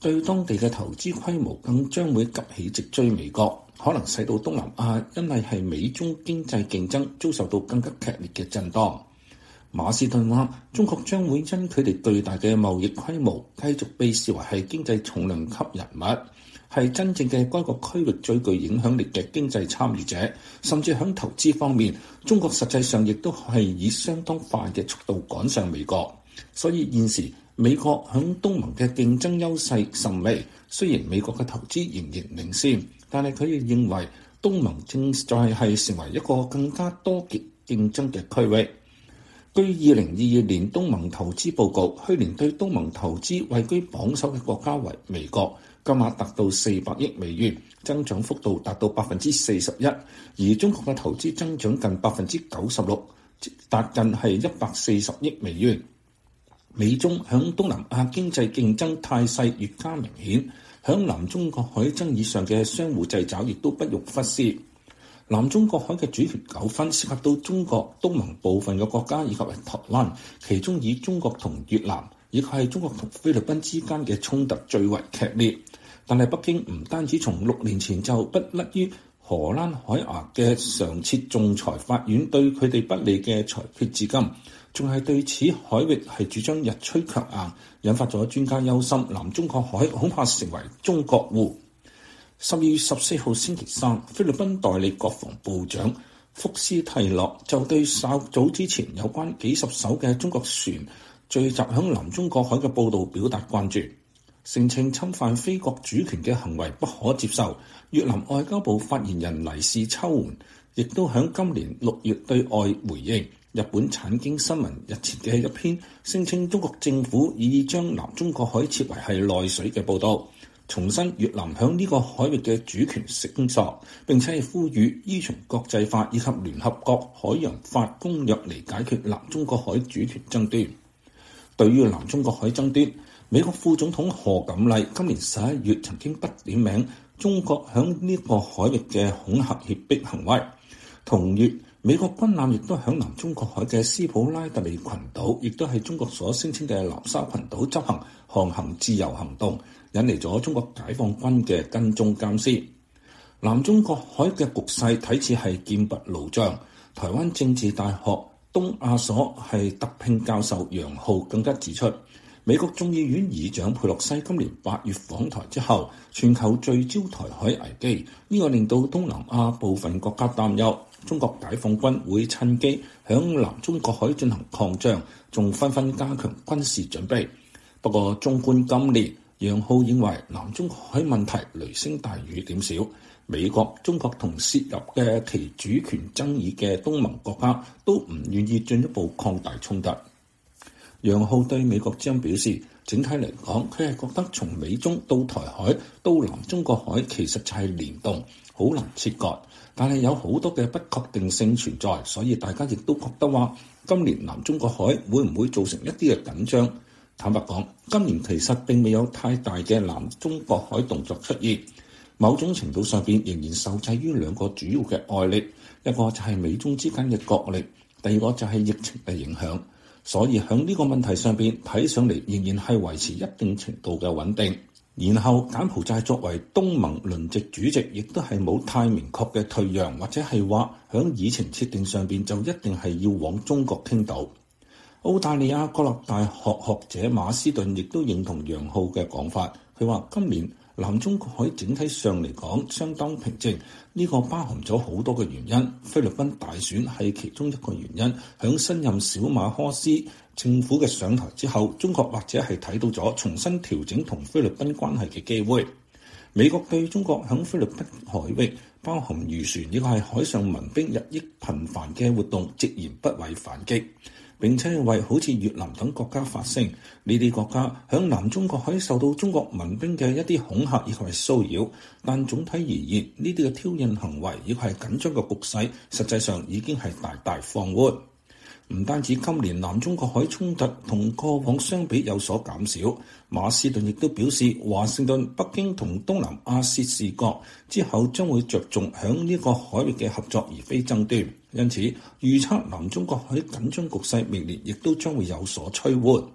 對當地嘅投資規模更將會急起直追美國，可能使到東南亞因為係美中經濟競爭遭受到更加劇烈嘅震盪。馬斯頓話：中國將會因佢哋巨大嘅貿易規模，繼續被視為係經濟重量級人物，係真正嘅該個區域最具影響力嘅經濟參與者。甚至喺投資方面，中國實際上亦都係以相當快嘅速度趕上美國。所以現時美國喺東盟嘅競爭優勢甚微。雖然美國嘅投資仍然領先，但係佢亦認為東盟正在係成為一個更加多極競爭嘅區域。據2022年東盟投資報告，去年對東盟投資位居榜首嘅國家為美國，金額達到400億美元，增長幅度達到41%，而中國嘅投資增長近96%，達近係140億美元。美中響東南亞經濟競爭態勢越加明顯，響南中國海爭議上嘅相互掣肘亦都不容忽視。南中國海嘅主權糾紛涉及到中國東盟部分嘅國家以及係台灣，其中以中國同越南以及係中國同菲律賓之間嘅衝突最為劇烈。但係北京唔單止從6年前就不甩於荷蘭海牙嘅常設仲裁法院對佢哋不利嘅裁決至今，仲係對此海域係主張日趨強硬，引發咗專家憂心南中國海恐怕成為中國湖。12月14號星期三，菲律賓代理國防部長福斯蒂洛就對稍早之前有關幾十艘嘅中國船聚集響南中國海嘅報導表達關注，聲稱侵犯非國主權嘅行為不可接受。越南外交部發言人黎氏秋媛亦都響今年6月對外回應日本產經新聞日前嘅一篇聲稱中國政府已將南中國海設為係內水嘅報導，重申越南響呢個海域嘅主權聲索，並且係呼籲依從國際法以及聯合國海洋法公約嚟解決南中國海主權爭端。對於南中國海爭端，美國副總統賀錦麗今年11月曾經不點名中國響呢個海域嘅恐嚇脅迫行為。同月，美國軍艦亦都響南中國海嘅斯普拉特里群島，亦都係中國所聲稱嘅南沙群島執行航行自由行動，引嚟咗中國解放軍嘅跟蹤監視。南中國海嘅局勢睇似係劍拔弩張。台灣政治大學東亞所係特聘教授楊浩更加指出，美國眾議院議長佩洛西今年8月訪台之後，全球聚焦台海危機，呢個令到東南亞部分國家擔憂中國解放軍會趁機響南中國海進行擴張，仲紛紛加強軍事準備。不過，縱觀今年，楊浩認為南中國海問題雷聲大雨點小，美國、中國同涉入嘅其主權爭議嘅東盟國家都唔願意進一步擴大衝突。楊浩對美國之音表示，整體嚟講，佢係覺得從美中到台海到南中國海其實就係聯動，好難切割，但係有好多嘅不確定性存在，所以大家亦都覺得話今年南中國海會唔會造成一啲嘅緊張。坦白講，今年其實並未有太大嘅南中國海動作出現，某種程度上邊仍然受制於兩個主要嘅外力，一個就係美中之間嘅角力，第二個就係疫情嘅影響。所以喺呢個問題上邊睇上嚟仍然係維持一定程度嘅穩定。然後柬埔寨作為東盟輪值主席，亦都係冇太明確嘅退讓，或者係話喺議程設定上邊就一定係要往中國傾倒。澳大利亞國立大學學者馬斯頓亦都認同楊浩嘅講法，佢話今年南中國海整體上嚟講相當平靜，呢個包含咗好多嘅原因。菲律賓大選係其中一個原因。響新任小馬可斯政府嘅上台之後，中國或者係睇到咗重新調整同菲律賓關係嘅機會。美國對中國響菲律賓海域包含漁船亦係海上民兵日益頻繁嘅活動，直言不諱反擊。並且為好似越南等國家發聲，呢啲國家響南中國海受到中國民兵嘅一啲恐嚇以及係騷擾，但總體而言，呢啲嘅挑釁行為亦係緊張嘅局勢，實際上已經係大大放緩。唔單止今年南中國海衝突同過往相比有所減少，馬斯頓亦都表示，華盛頓、北京同東南亞涉事國之後將會着重響呢個海域嘅合作，而非爭端。因此，預測南中國海緊張局勢明年亦都將會有所趨緩。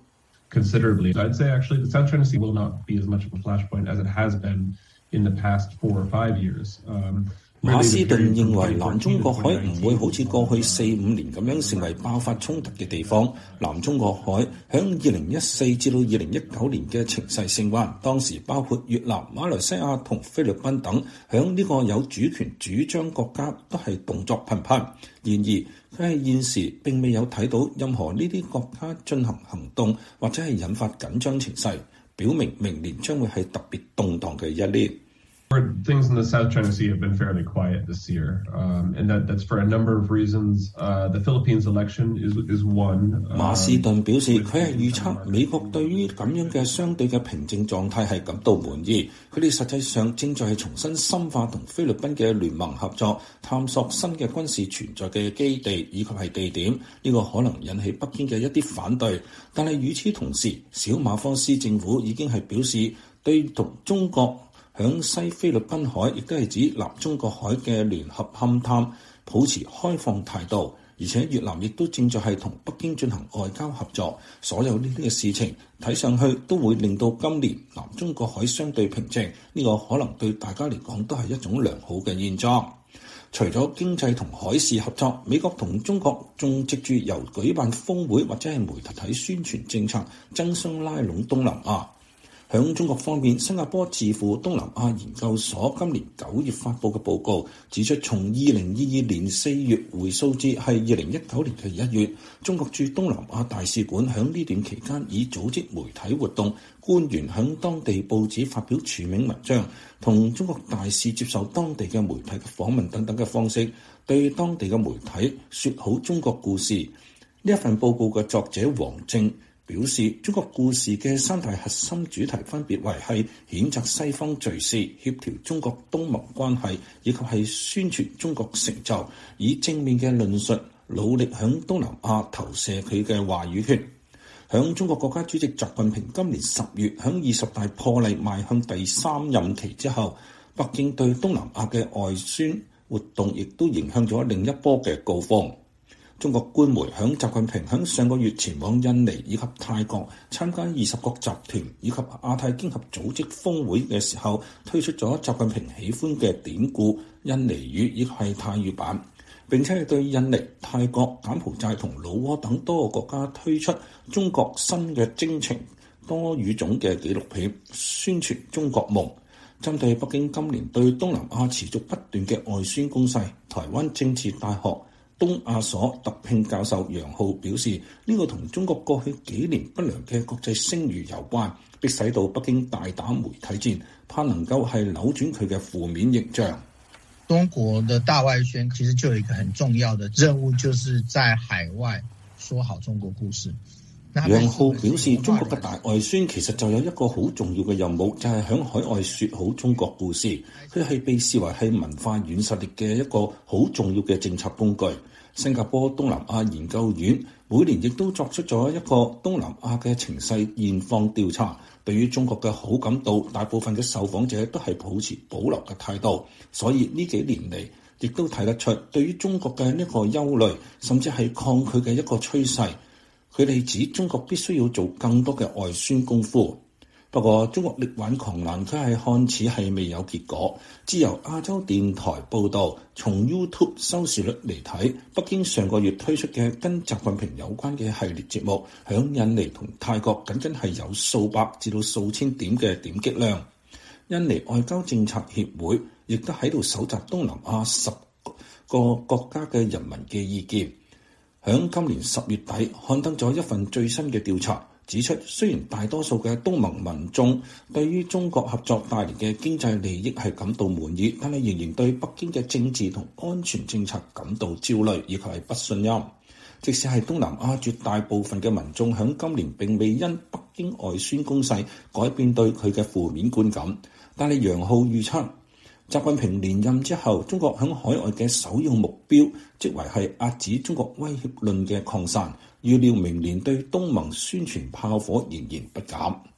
considerably. I'd say actually the South China Sea will not be as much of a flashpoint as it has been in the past 4 or 5 years. 馬斯頓認為南中國海唔會好似過去4-5年咁樣成為爆發衝突嘅地方。南中國海響2014至到2019年嘅情勢升溫，當時包括越南、馬來西亞同菲律賓等響呢個有主權主張國家都係動作頻頻。然而佢係現時並未有睇到任何呢啲國家進行行動或者係引發緊張情勢，表明明年將會係特別動盪嘅一年。 Things in the South China Sea have been fairly quiet this year, and that's for a number of reasons. The Philippines election is one. 馬斯頓表示，佢係預測美國對於咁樣嘅相對嘅平靜狀態係感到滿意。佢哋實際上正在重新深化同菲律賓嘅聯盟合作，探索新嘅軍事存在嘅基地以及係地點。呢個可能引起北京嘅一啲反對，但係與此同時，小馬科斯政府已經係表示對同中國響西菲律賓海，亦都係指南中國海嘅聯合勘探，保持開放態度。而且越南亦都正在係同北京進行外交合作。所有呢啲嘅事情睇上去都會令到今年南中國海相對平靜。呢個可能對大家嚟講都係一種良好嘅現狀。除咗經濟同海事合作，美國同中國仲藉住由舉辦峰會或者係媒體宣傳政策，爭相拉攏東南亞。響中國方面，新加坡智庫東南亞研究所今年9月發布嘅報告指出，從2022年4月回溯至係2019年嘅1月，中國駐東南亞大使館響呢段期間以組織媒體活動、官員響當地報紙發表署名文章、同中國大使接受當地嘅媒體嘅訪問等等嘅方式，對當地嘅媒體說好中國故事。呢一份報告嘅作者王正表示，中國故事嘅3大核心主題分別為係譴責西方敘事、協調中國東盟關係，以及係宣傳中國成就，以正面嘅論述努力響東南亞投射佢嘅話語權。響中國國家主席習近平今年10月響20大破例邁向第3任期之後，北京對東南亞嘅外宣活動亦都迎向咗另一波嘅高峰。中國官媒響習近平響上個月前往印尼以及泰國參加20國集團以及亞太經合組織峰會嘅時候，推出咗習近平喜歡嘅典故印尼語以及係泰語版，並且係對印尼、泰國、柬埔寨同老撾等多個國家推出中國新嘅征程多語種嘅紀錄片，宣傳中國夢。針對北京今年對東南亞持續不斷嘅外宣攻勢，台灣政治大學東亞所特聘教授楊浩表示，呢個同中國過去幾年不良嘅國際聲譽有關，迫使到北京大打媒體戰，怕能夠係扭轉佢嘅負面形象。 中國的大外宣其實就有一個很重要的任務，就是在海外說好中國故事。 楊浩表示，中國嘅大外宣其實就有一個好重要嘅任務，就係響海外說好中國故事。佢係被視為係文化軟實力嘅一個好重要嘅政策工具。新加坡東南亞研究院每年亦都作出咗一個東南亞嘅情勢現況調查，對於中國嘅好感度，大部分嘅受訪者都係保持保留嘅態度。所以呢幾年嚟，亦都睇得出對於中國嘅呢個憂慮，甚至係抗拒嘅一個趨勢。佢哋指中國必須要做更多嘅外宣功夫。不過中國力挽狂瀾，佢係看似係未有結果。自由亞洲電台報導，從 YouTube 收視率嚟睇，北京上個月推出嘅跟習近平有關嘅系列節目，響印尼同泰國僅僅係有數百至到數千點嘅點擊量。印尼外交政策協會亦都喺度搜集東南亞10個國家嘅人民嘅意見。響今年10月底刊登咗一份最新嘅調查，指出雖然大多數嘅東盟民眾對於中國合作帶嚟嘅經濟利益係感到滿意，但係仍然對北京嘅政治同安全政策感到焦慮以及係不信任。即使係東南亞絕大部分嘅民眾響今年並未因北京外宣攻勢改變對佢嘅負面觀感，但係楊浩預測，習近平連任之後，中國響海外嘅首要目標即為係遏止中國威脅論嘅擴散。預料明年對東盟宣傳炮火仍然不減。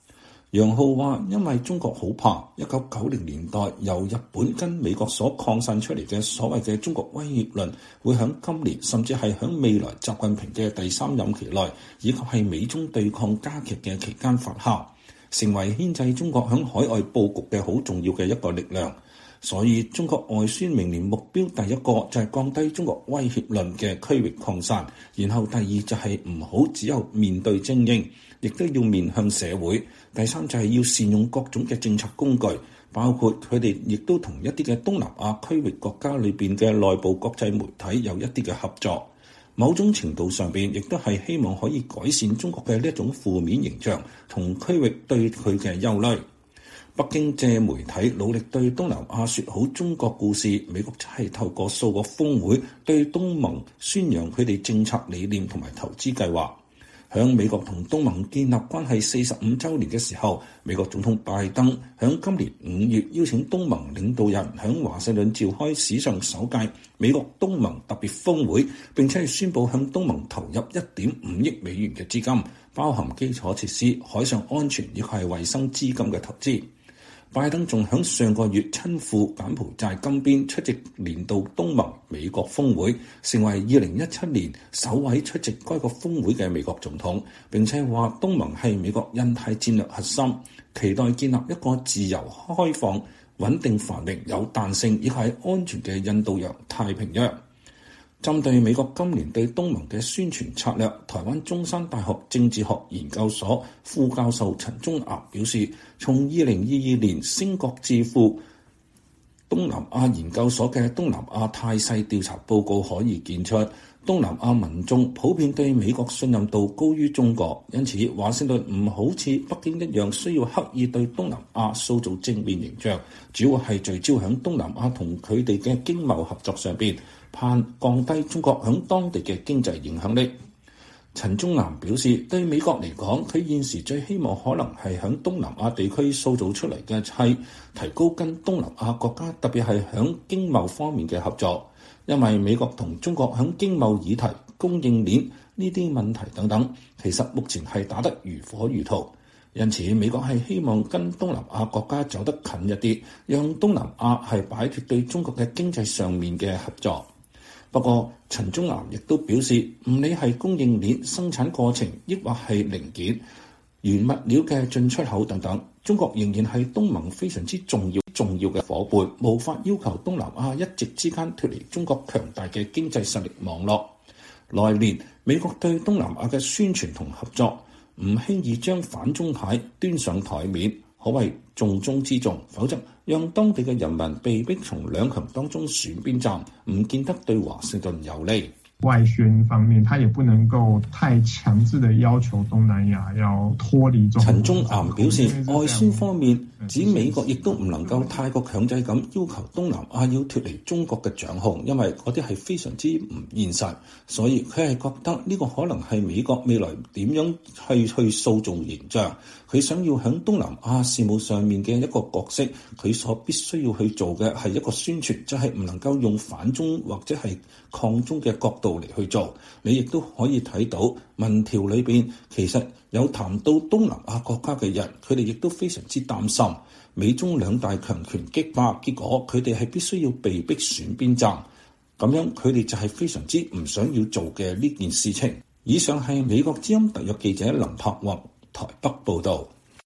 楊浩話：因為中國好怕1990年代由日本跟美國所擴散出嚟嘅所謂嘅中國威脅論，會喺今年甚至係喺未來習近平嘅第3任期內，以及係美中對抗加劇嘅期間發酵，成為牽制中國喺海外佈局嘅好重要嘅一個力量。所以中國外宣明年目標第一個就係降低中國威脅論嘅區域擴散，然後第二就係唔好只有面對精英，亦都要面向社會，第三就係要善用各種嘅政策工具，包括佢哋亦都同一啲嘅東南亞區域國家裏邊嘅內部國際媒體有一啲嘅合作，某種程度上邊亦都係希望可以改善中國嘅呢一種負面形象同區域對佢嘅憂慮。北京借媒體努力對東南亞說好中國故事，美國就係透過數個峰會對東盟宣揚佢哋政策理念同埋投資計劃。響美國同東盟建立關係45週年嘅時候，美國總統拜登響今年5月邀請東盟領導人響華盛頓召開史上首屆美國東盟特別峰會，並且係宣布向東盟投入1.5億美元嘅資金，包含基礎設施、海上安全以及係衛生資金嘅投資。拜登仲喺上個月親赴柬埔寨金邊出席年度東盟美國峰會，成為2017年首位出席該個峰會嘅美國總統，並且話東盟係美國印太戰略核心，期待建立一個自由開放、穩定繁榮、有彈性以及係安全嘅印度洋太平洋。針對美國今年對東盟嘅宣傳策略，台灣中山大學政治學研究所副教授陳忠岩表示，從2022年星國智庫東南亞研究所嘅東南亞態勢調查報告可以見出，東南亞民眾普遍對美國信任度高於中國，因此華盛頓唔好似北京一樣需要刻意對東南亞塑造正面形象，主要係聚焦響東南亞同佢哋嘅經貿合作上邊，盼降低中國響當地嘅經濟影響力。陳忠南表示，對美國嚟講，佢現時最希望可能係響東南亞地區塑造出嚟嘅係提高跟東南亞國家，特別係響經貿方面嘅合作，因為美國同中國響經貿議題、供應鏈呢啲問題等等，其實目前係打得如火如荼。因此，美國係希望跟東南亞國家走得近一啲，讓東南亞係擺脫對中國嘅經濟上面嘅合作。不過，陳忠南亦都表示，唔理係供應鏈、生產過程，抑或係零件、原物料嘅進出口等等，中國仍然係東盟非常之重要嘅夥伴，無法要求東南亞一夕之間脫離中國強大嘅經濟實力網絡。來年，美國對東南亞嘅宣傳同合作，唔輕易將反中牌端上台面，可謂重中之重，否則讓當地嘅人民被逼從兩強當中選邊站，唔見得對華盛頓有利。 外宣方面，他也不能夠太強制地要求東南亞要脫離中國。 陳忠岩表示，外宣方面指美國亦都唔能夠太過強制咁要求東南亞要脫離中國嘅掌控，因為嗰啲係非常之唔現實。所以佢係覺得呢個可能係美國未來點樣去塑造形象。佢想要喺東南亞事務上面嘅一個角色，佢所必須要去做嘅係一個宣傳，就係唔能夠用反中或者係抗中嘅角度嚟去做。你亦都可以睇到民調裏邊，其實有談到東南亞國家嘅人，佢哋亦都非常之擔心美中兩大強權激化，結果佢哋係必須要被逼選邊站，咁樣佢哋就係非常之唔想要做嘅呢件事情。以上係美國之音特約記者林柏宏台北報道。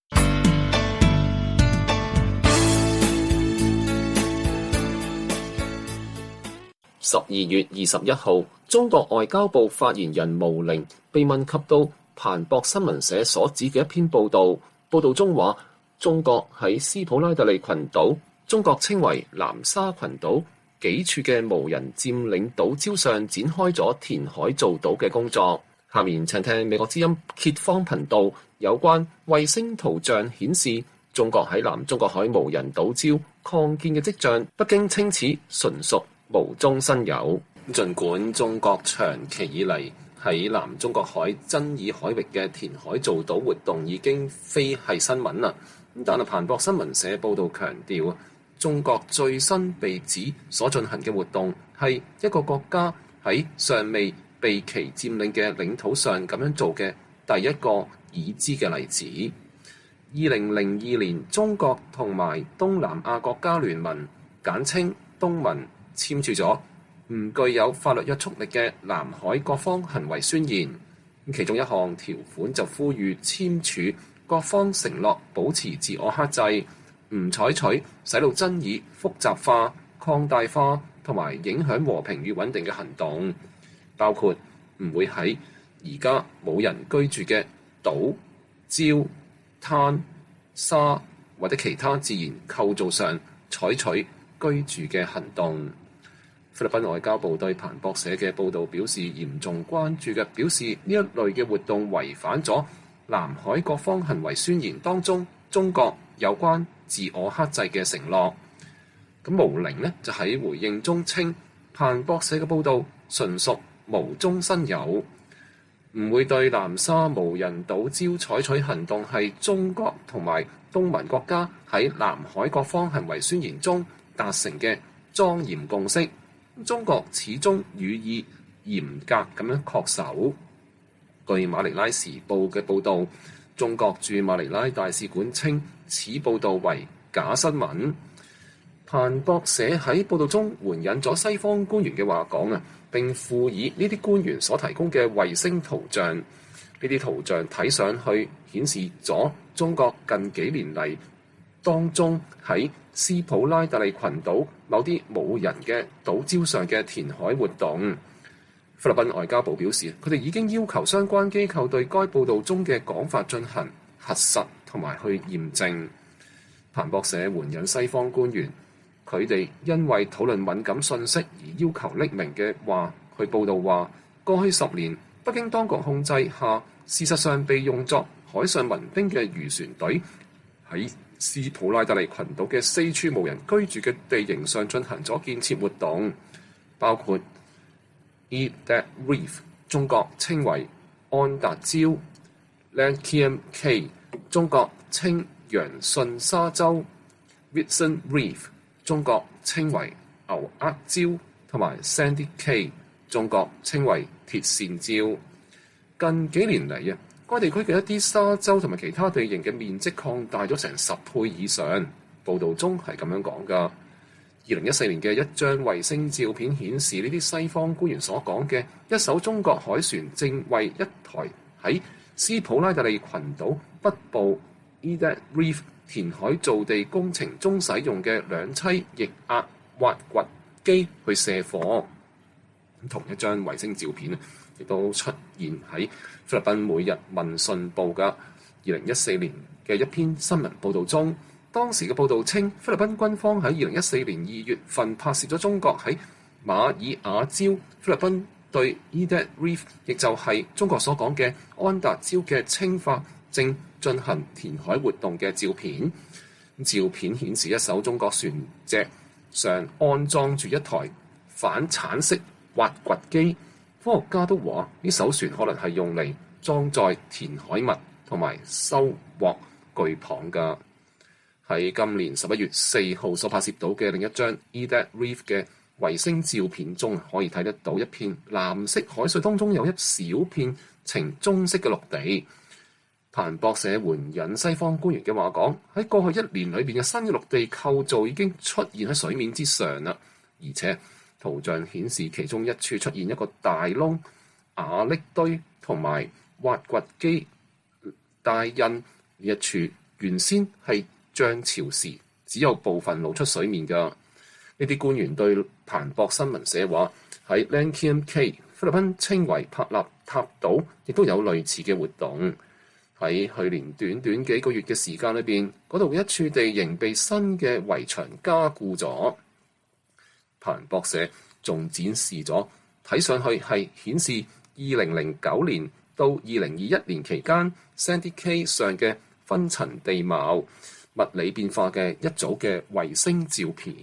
12月21號，中國外交部發言人毛寧被問及到彭博新聞社所指嘅一篇報導，報導中話中國喺斯普拉特利群島，中國稱為南沙群島幾處嘅無人佔領島礁上展開咗填海造島嘅工作。下面請聽美國之音揭方頻道有關衛星圖像顯示中國喺南中國海無人島礁擴建嘅跡象，北京稱此純屬無中生有。儘管中國長期以嚟喺南中國海爭議海域嘅填海造島活動已經非係新聞啦，但係彭博新聞社報導強調，中國最新被指所進行嘅活動係一個國家喺尚未被其佔領嘅領土上咁樣做嘅第一個已知嘅例子。 2002年中國同埋東南亞國家聯盟簡稱東盟簽署咗唔具有法律約束力嘅南海各方行為宣言，其中一項條款就呼籲簽署各方承諾保持自我克制，唔採取使到爭議複雜化、擴大化同埋影響和平與穩定嘅行動，包括唔會喺而家冇人居住嘅島、礁、灘、沙或者其他自然構造上採取居住嘅行動。菲律賓外交部對彭博社嘅報導表示嚴重關注嘅，表示呢一類嘅活動違反咗南海各方行為宣言當中中國有關自我克制嘅承諾。咁毛寧呢就喺回應中稱，彭博社嘅報導純屬無中生有，唔會對南沙無人島礁採取行動係中國同埋東盟國家喺南海各方行為宣言中達成嘅莊嚴共識。中國始終予以嚴格咁樣恪守。據馬尼拉時報嘅報導，中國駐馬尼拉大使館稱此報導為假新聞。彭博社喺報導中援引咗西方官員嘅話講並附以呢啲官員所提供嘅衛星圖像。呢啲圖像睇上去顯示咗中國近幾年嚟當中喺斯普拉特利群島某啲冇人嘅島礁上嘅填海活動。菲律賓外交部表示，佢哋已經要求相關機構對該報導中嘅講法進行核實同埋去驗證。彭博社援引西方官員，佢哋因為討論敏感信息而要求匿名嘅話，去報導話，過去10年北京當局控制下，事實上被用作海上民兵嘅漁船隊喺斯普拉特利群島嘅4處無人居住嘅地形上進行咗建設活動，包括 Edat Reef 中國稱為安達礁、Lankiem Cay 中國稱陽順沙洲、Whitsun Reef 中國稱為牛軛礁同埋 Sandy Cay 中國稱為鐵線礁。近幾年嚟該地區嘅一啲沙洲同埋其他地形嘅面積擴大咗成10倍以上。報導中係咁樣講㗎。2014年嘅一張衛星照片顯示，呢啲西方官員所講嘅一艘中國海船正為一台喺斯普拉特利群島北部 Edat Reef 填海造地工程中使用嘅2棲液壓挖掘機去卸貨。同一張衛星照片亦都出現喺菲律賓每日問訊報嘅2014年嘅一篇新聞報導中。當時嘅報導稱，菲律賓軍方喺2014年2月份拍攝咗中國喺馬爾亞礁菲律賓對 Edat Reef， 亦就係中國所講嘅安達礁嘅稱法正進行填海活動嘅照片。照片顯示一艘中國船隻上安裝住一台反鏟式挖掘機。科學家都話呢艘船可能係用嚟裝載填海物同埋收穫巨蚌㗎。喺今年11月4號所拍攝到嘅另一張 Edat Reef 嘅衛星照片中，可以睇得到一片藍色海水當中有一小片呈棕色嘅陸地。彭博社援引西方官員嘅話講，喺過去1年裏邊嘅新嘅陸地構造已經出現喺水面之上啦，而且圖像顯示其中一處出現一個大窿、瓦礫堆同埋挖掘機大印。呢一處原先係漲潮時只有部分露出水面㗎。呢啲官員對彭博新聞社話，喺 Lankiem Cay 菲律賓稱為帕納塔島，亦都有類似嘅活動。喺去年短短幾個月嘅時間裏邊，嗰度一處地形被新嘅圍牆加固咗。彭博社仲展示咗睇上去係顯示2009年到2021年期間 Sandy Cay 上嘅分層地貌、物理變化嘅一組嘅衛星照片。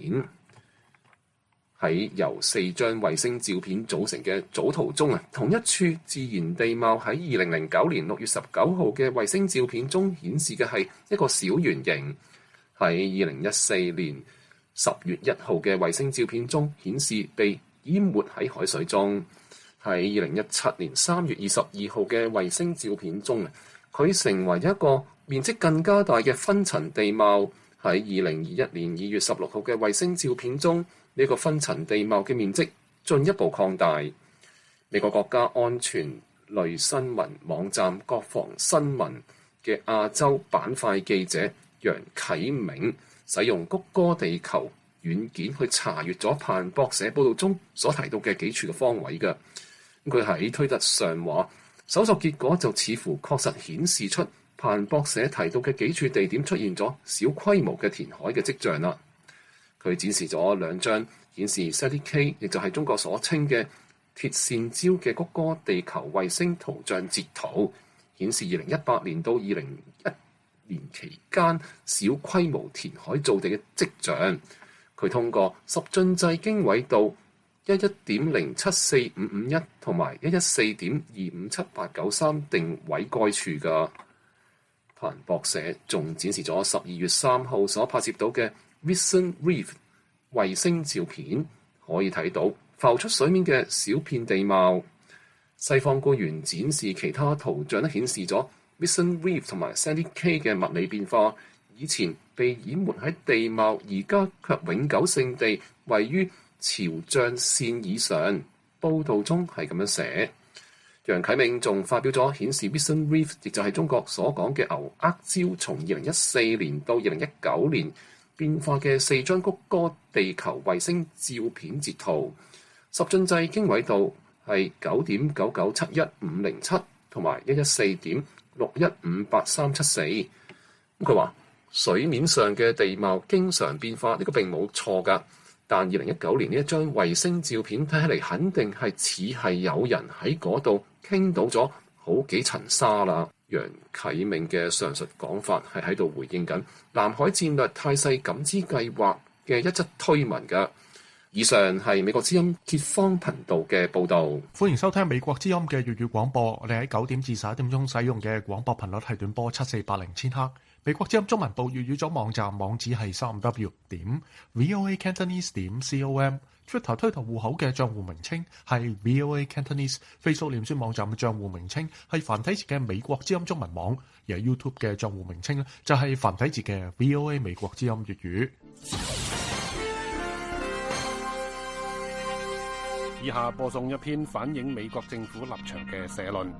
喺由4張衛星照片組成嘅組圖中同一處自然地貌喺2009年6月19號嘅衛星照片中顯示嘅係一個小圓形。喺2014年10月1號嘅衛星照片中顯示被淹沒喺海水中。喺2017年3月22號嘅衛星照片中，佢成為一個面積更加大嘅分層地貌。喺2021年2月16號嘅衛星照片中，呢個分層地貌嘅面積進一步擴大。美國國家安全類新聞網站國防新聞嘅亞洲板塊記者楊啟明使用谷歌地球軟件去查閱咗彭博社報導中所提到嘅幾處嘅方位嘅。佢喺推特上話，搜索結果就似乎確實顯示出彭博社提到嘅幾處地點出現咗小規模嘅填海嘅跡象啦。佢展示咗兩張顯示 SATIK， 亦就係中國所稱嘅鐵線礁嘅谷歌地球衛星圖像截圖，顯示2018年到2021年期間小規模填海造地嘅跡象。佢通過十進制經緯度 11.074551 同埋 114.257893 定位該處㗎。彭博社仲展示咗12月3號所拍攝到嘅 Vision Reef 衛星照片，可以睇到浮出水面嘅小片地貌。西方官員展示其他圖像，都顯示咗 Vision Reef 同埋 SATIK 嘅物理變化。以前被淹沒喺地貌，而家卻永久性地位於潮漲線以上。報導中係咁樣寫。楊啟明仲發表咗顯示 Vision Reef， 亦就係中國所講嘅牛軛礁，從2014年到2019年變化嘅4張谷歌地球衛星照片截圖。十進制經緯度係 9.9971507 同埋 114.61587374。佢話水面上嘅地貌經常變化，呢個並冇錯㗎。但2019年呢一張衛星照片睇起嚟，肯定係似係有人喺嗰度傾倒咗好幾層沙啦。楊啟明嘅上述講法係喺度回應緊南海戰略態勢感知計劃嘅一則推文㗎。以上係美國之音揭方頻道嘅報導。 歡迎收聽美國之音嘅粵語廣播。我哋喺9點至11點鐘使用嘅廣播頻率係短波7480千赫。美國之音中文部粵語組網站網址係 3w.voacantonese.com。Twitter 推特戶口嘅帳戶名稱係 VOA Cantonese。Facebook 臉書網站嘅帳戶名稱係繁體字嘅美國之音中文網。而 YouTube 嘅帳戶名稱咧就係繁體字嘅 VOA 美國之音粵語。以下播送一篇反映美國政府立場嘅社論。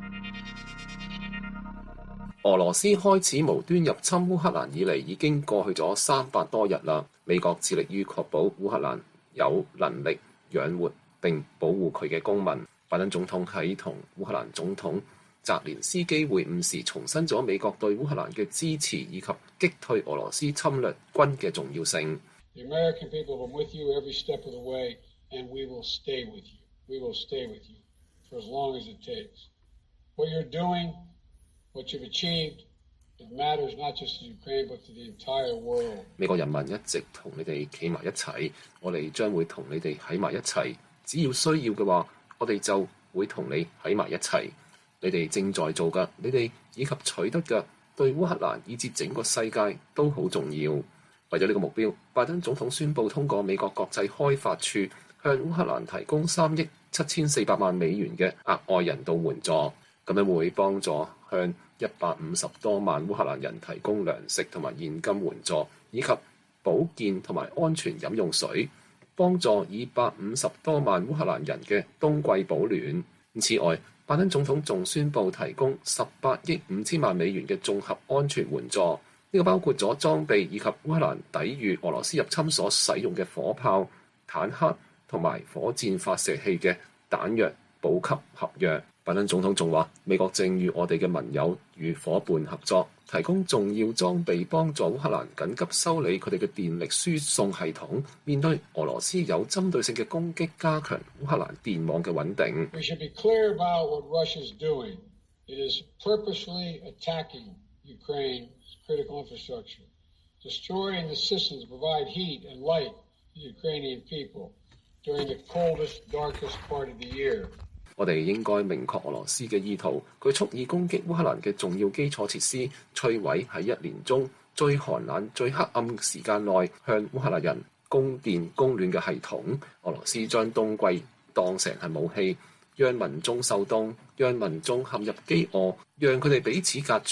俄羅斯開始無端入侵烏克蘭以嚟，已經過去咗300多日啦。美國致力於確保烏克蘭有能力養活並保護佢嘅公民。拜登總統喺同烏克蘭總統澤連斯基會晤時，重申咗美國對烏克蘭嘅支持以及擊退俄羅斯侵略軍嘅重要性。 The American people are with you every step of the way, and we will stay with you. We will stay with you for as long as it takes. What you're doing.What you've achieved, it matters not just to Ukraine, but to the entire world. 美國人民一直同你哋企埋一齊，我哋將會同你哋喺埋一齊。只要需要嘅話，我哋就會同你喺埋一齊。你哋正在做嘅，你哋以及取得嘅，對烏克蘭以至整個世界都好重要。為咗呢個目標，拜登總統宣布通過美國國際開發處向烏克蘭提供3億7400萬美元嘅額外人道援助，咁樣會幫助向150多萬烏克蘭人提供糧食同埋現金援助，以及保健同埋安全飲用水，幫助250多萬烏克蘭人嘅冬季保暖。此外，拜登總統仲宣布提供18億5千萬美元嘅綜合安全援助，呢個包括咗裝備以及烏克蘭抵禦俄羅斯入侵所使用嘅火炮、坦克同埋火箭發射器嘅彈藥補給合約。拜登總統仲話，美國正與我哋嘅盟友與伙伴合作，提供重要裝備，幫助烏克蘭緊急修理佢哋嘅電力輸送系統，面對俄羅斯有針對性嘅攻擊，加強烏克蘭電網嘅穩定。 We should be clear about what Russia is doing. It is purposefully attacking Ukraine's critical infrastructure, destroying the systems to provide heat and light to Ukrainian people during the coldest, darkest part of the year. 我哋應該明確俄羅斯嘅意圖，佢蓄意攻擊烏克蘭嘅重要基礎設施，摧毀喺1年中最寒冷、最黑暗時間內向烏克蘭人供電供暖嘅系統。俄羅斯將冬季當成係武器，讓民眾受凍，讓民眾陷入飢餓，讓佢哋彼此隔絕。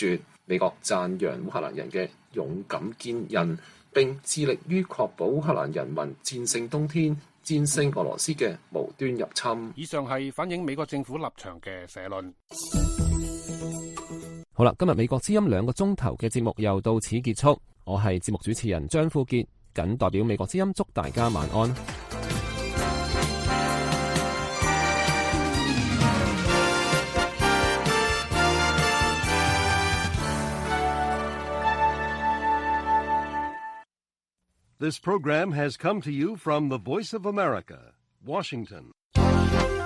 美國讚揚烏克蘭人嘅勇敢堅韌，並致力於確保烏克蘭人民戰勝冬天、戰勝俄羅斯嘅無端入侵。 以上係反映美國政府立場嘅社論。 好啦，今日美國之音2個鐘頭嘅節目又到此結束。我係節目主持人張富傑，謹代表美國之音祝大家晚安。 This program has come to you from the Voice of America, Washington.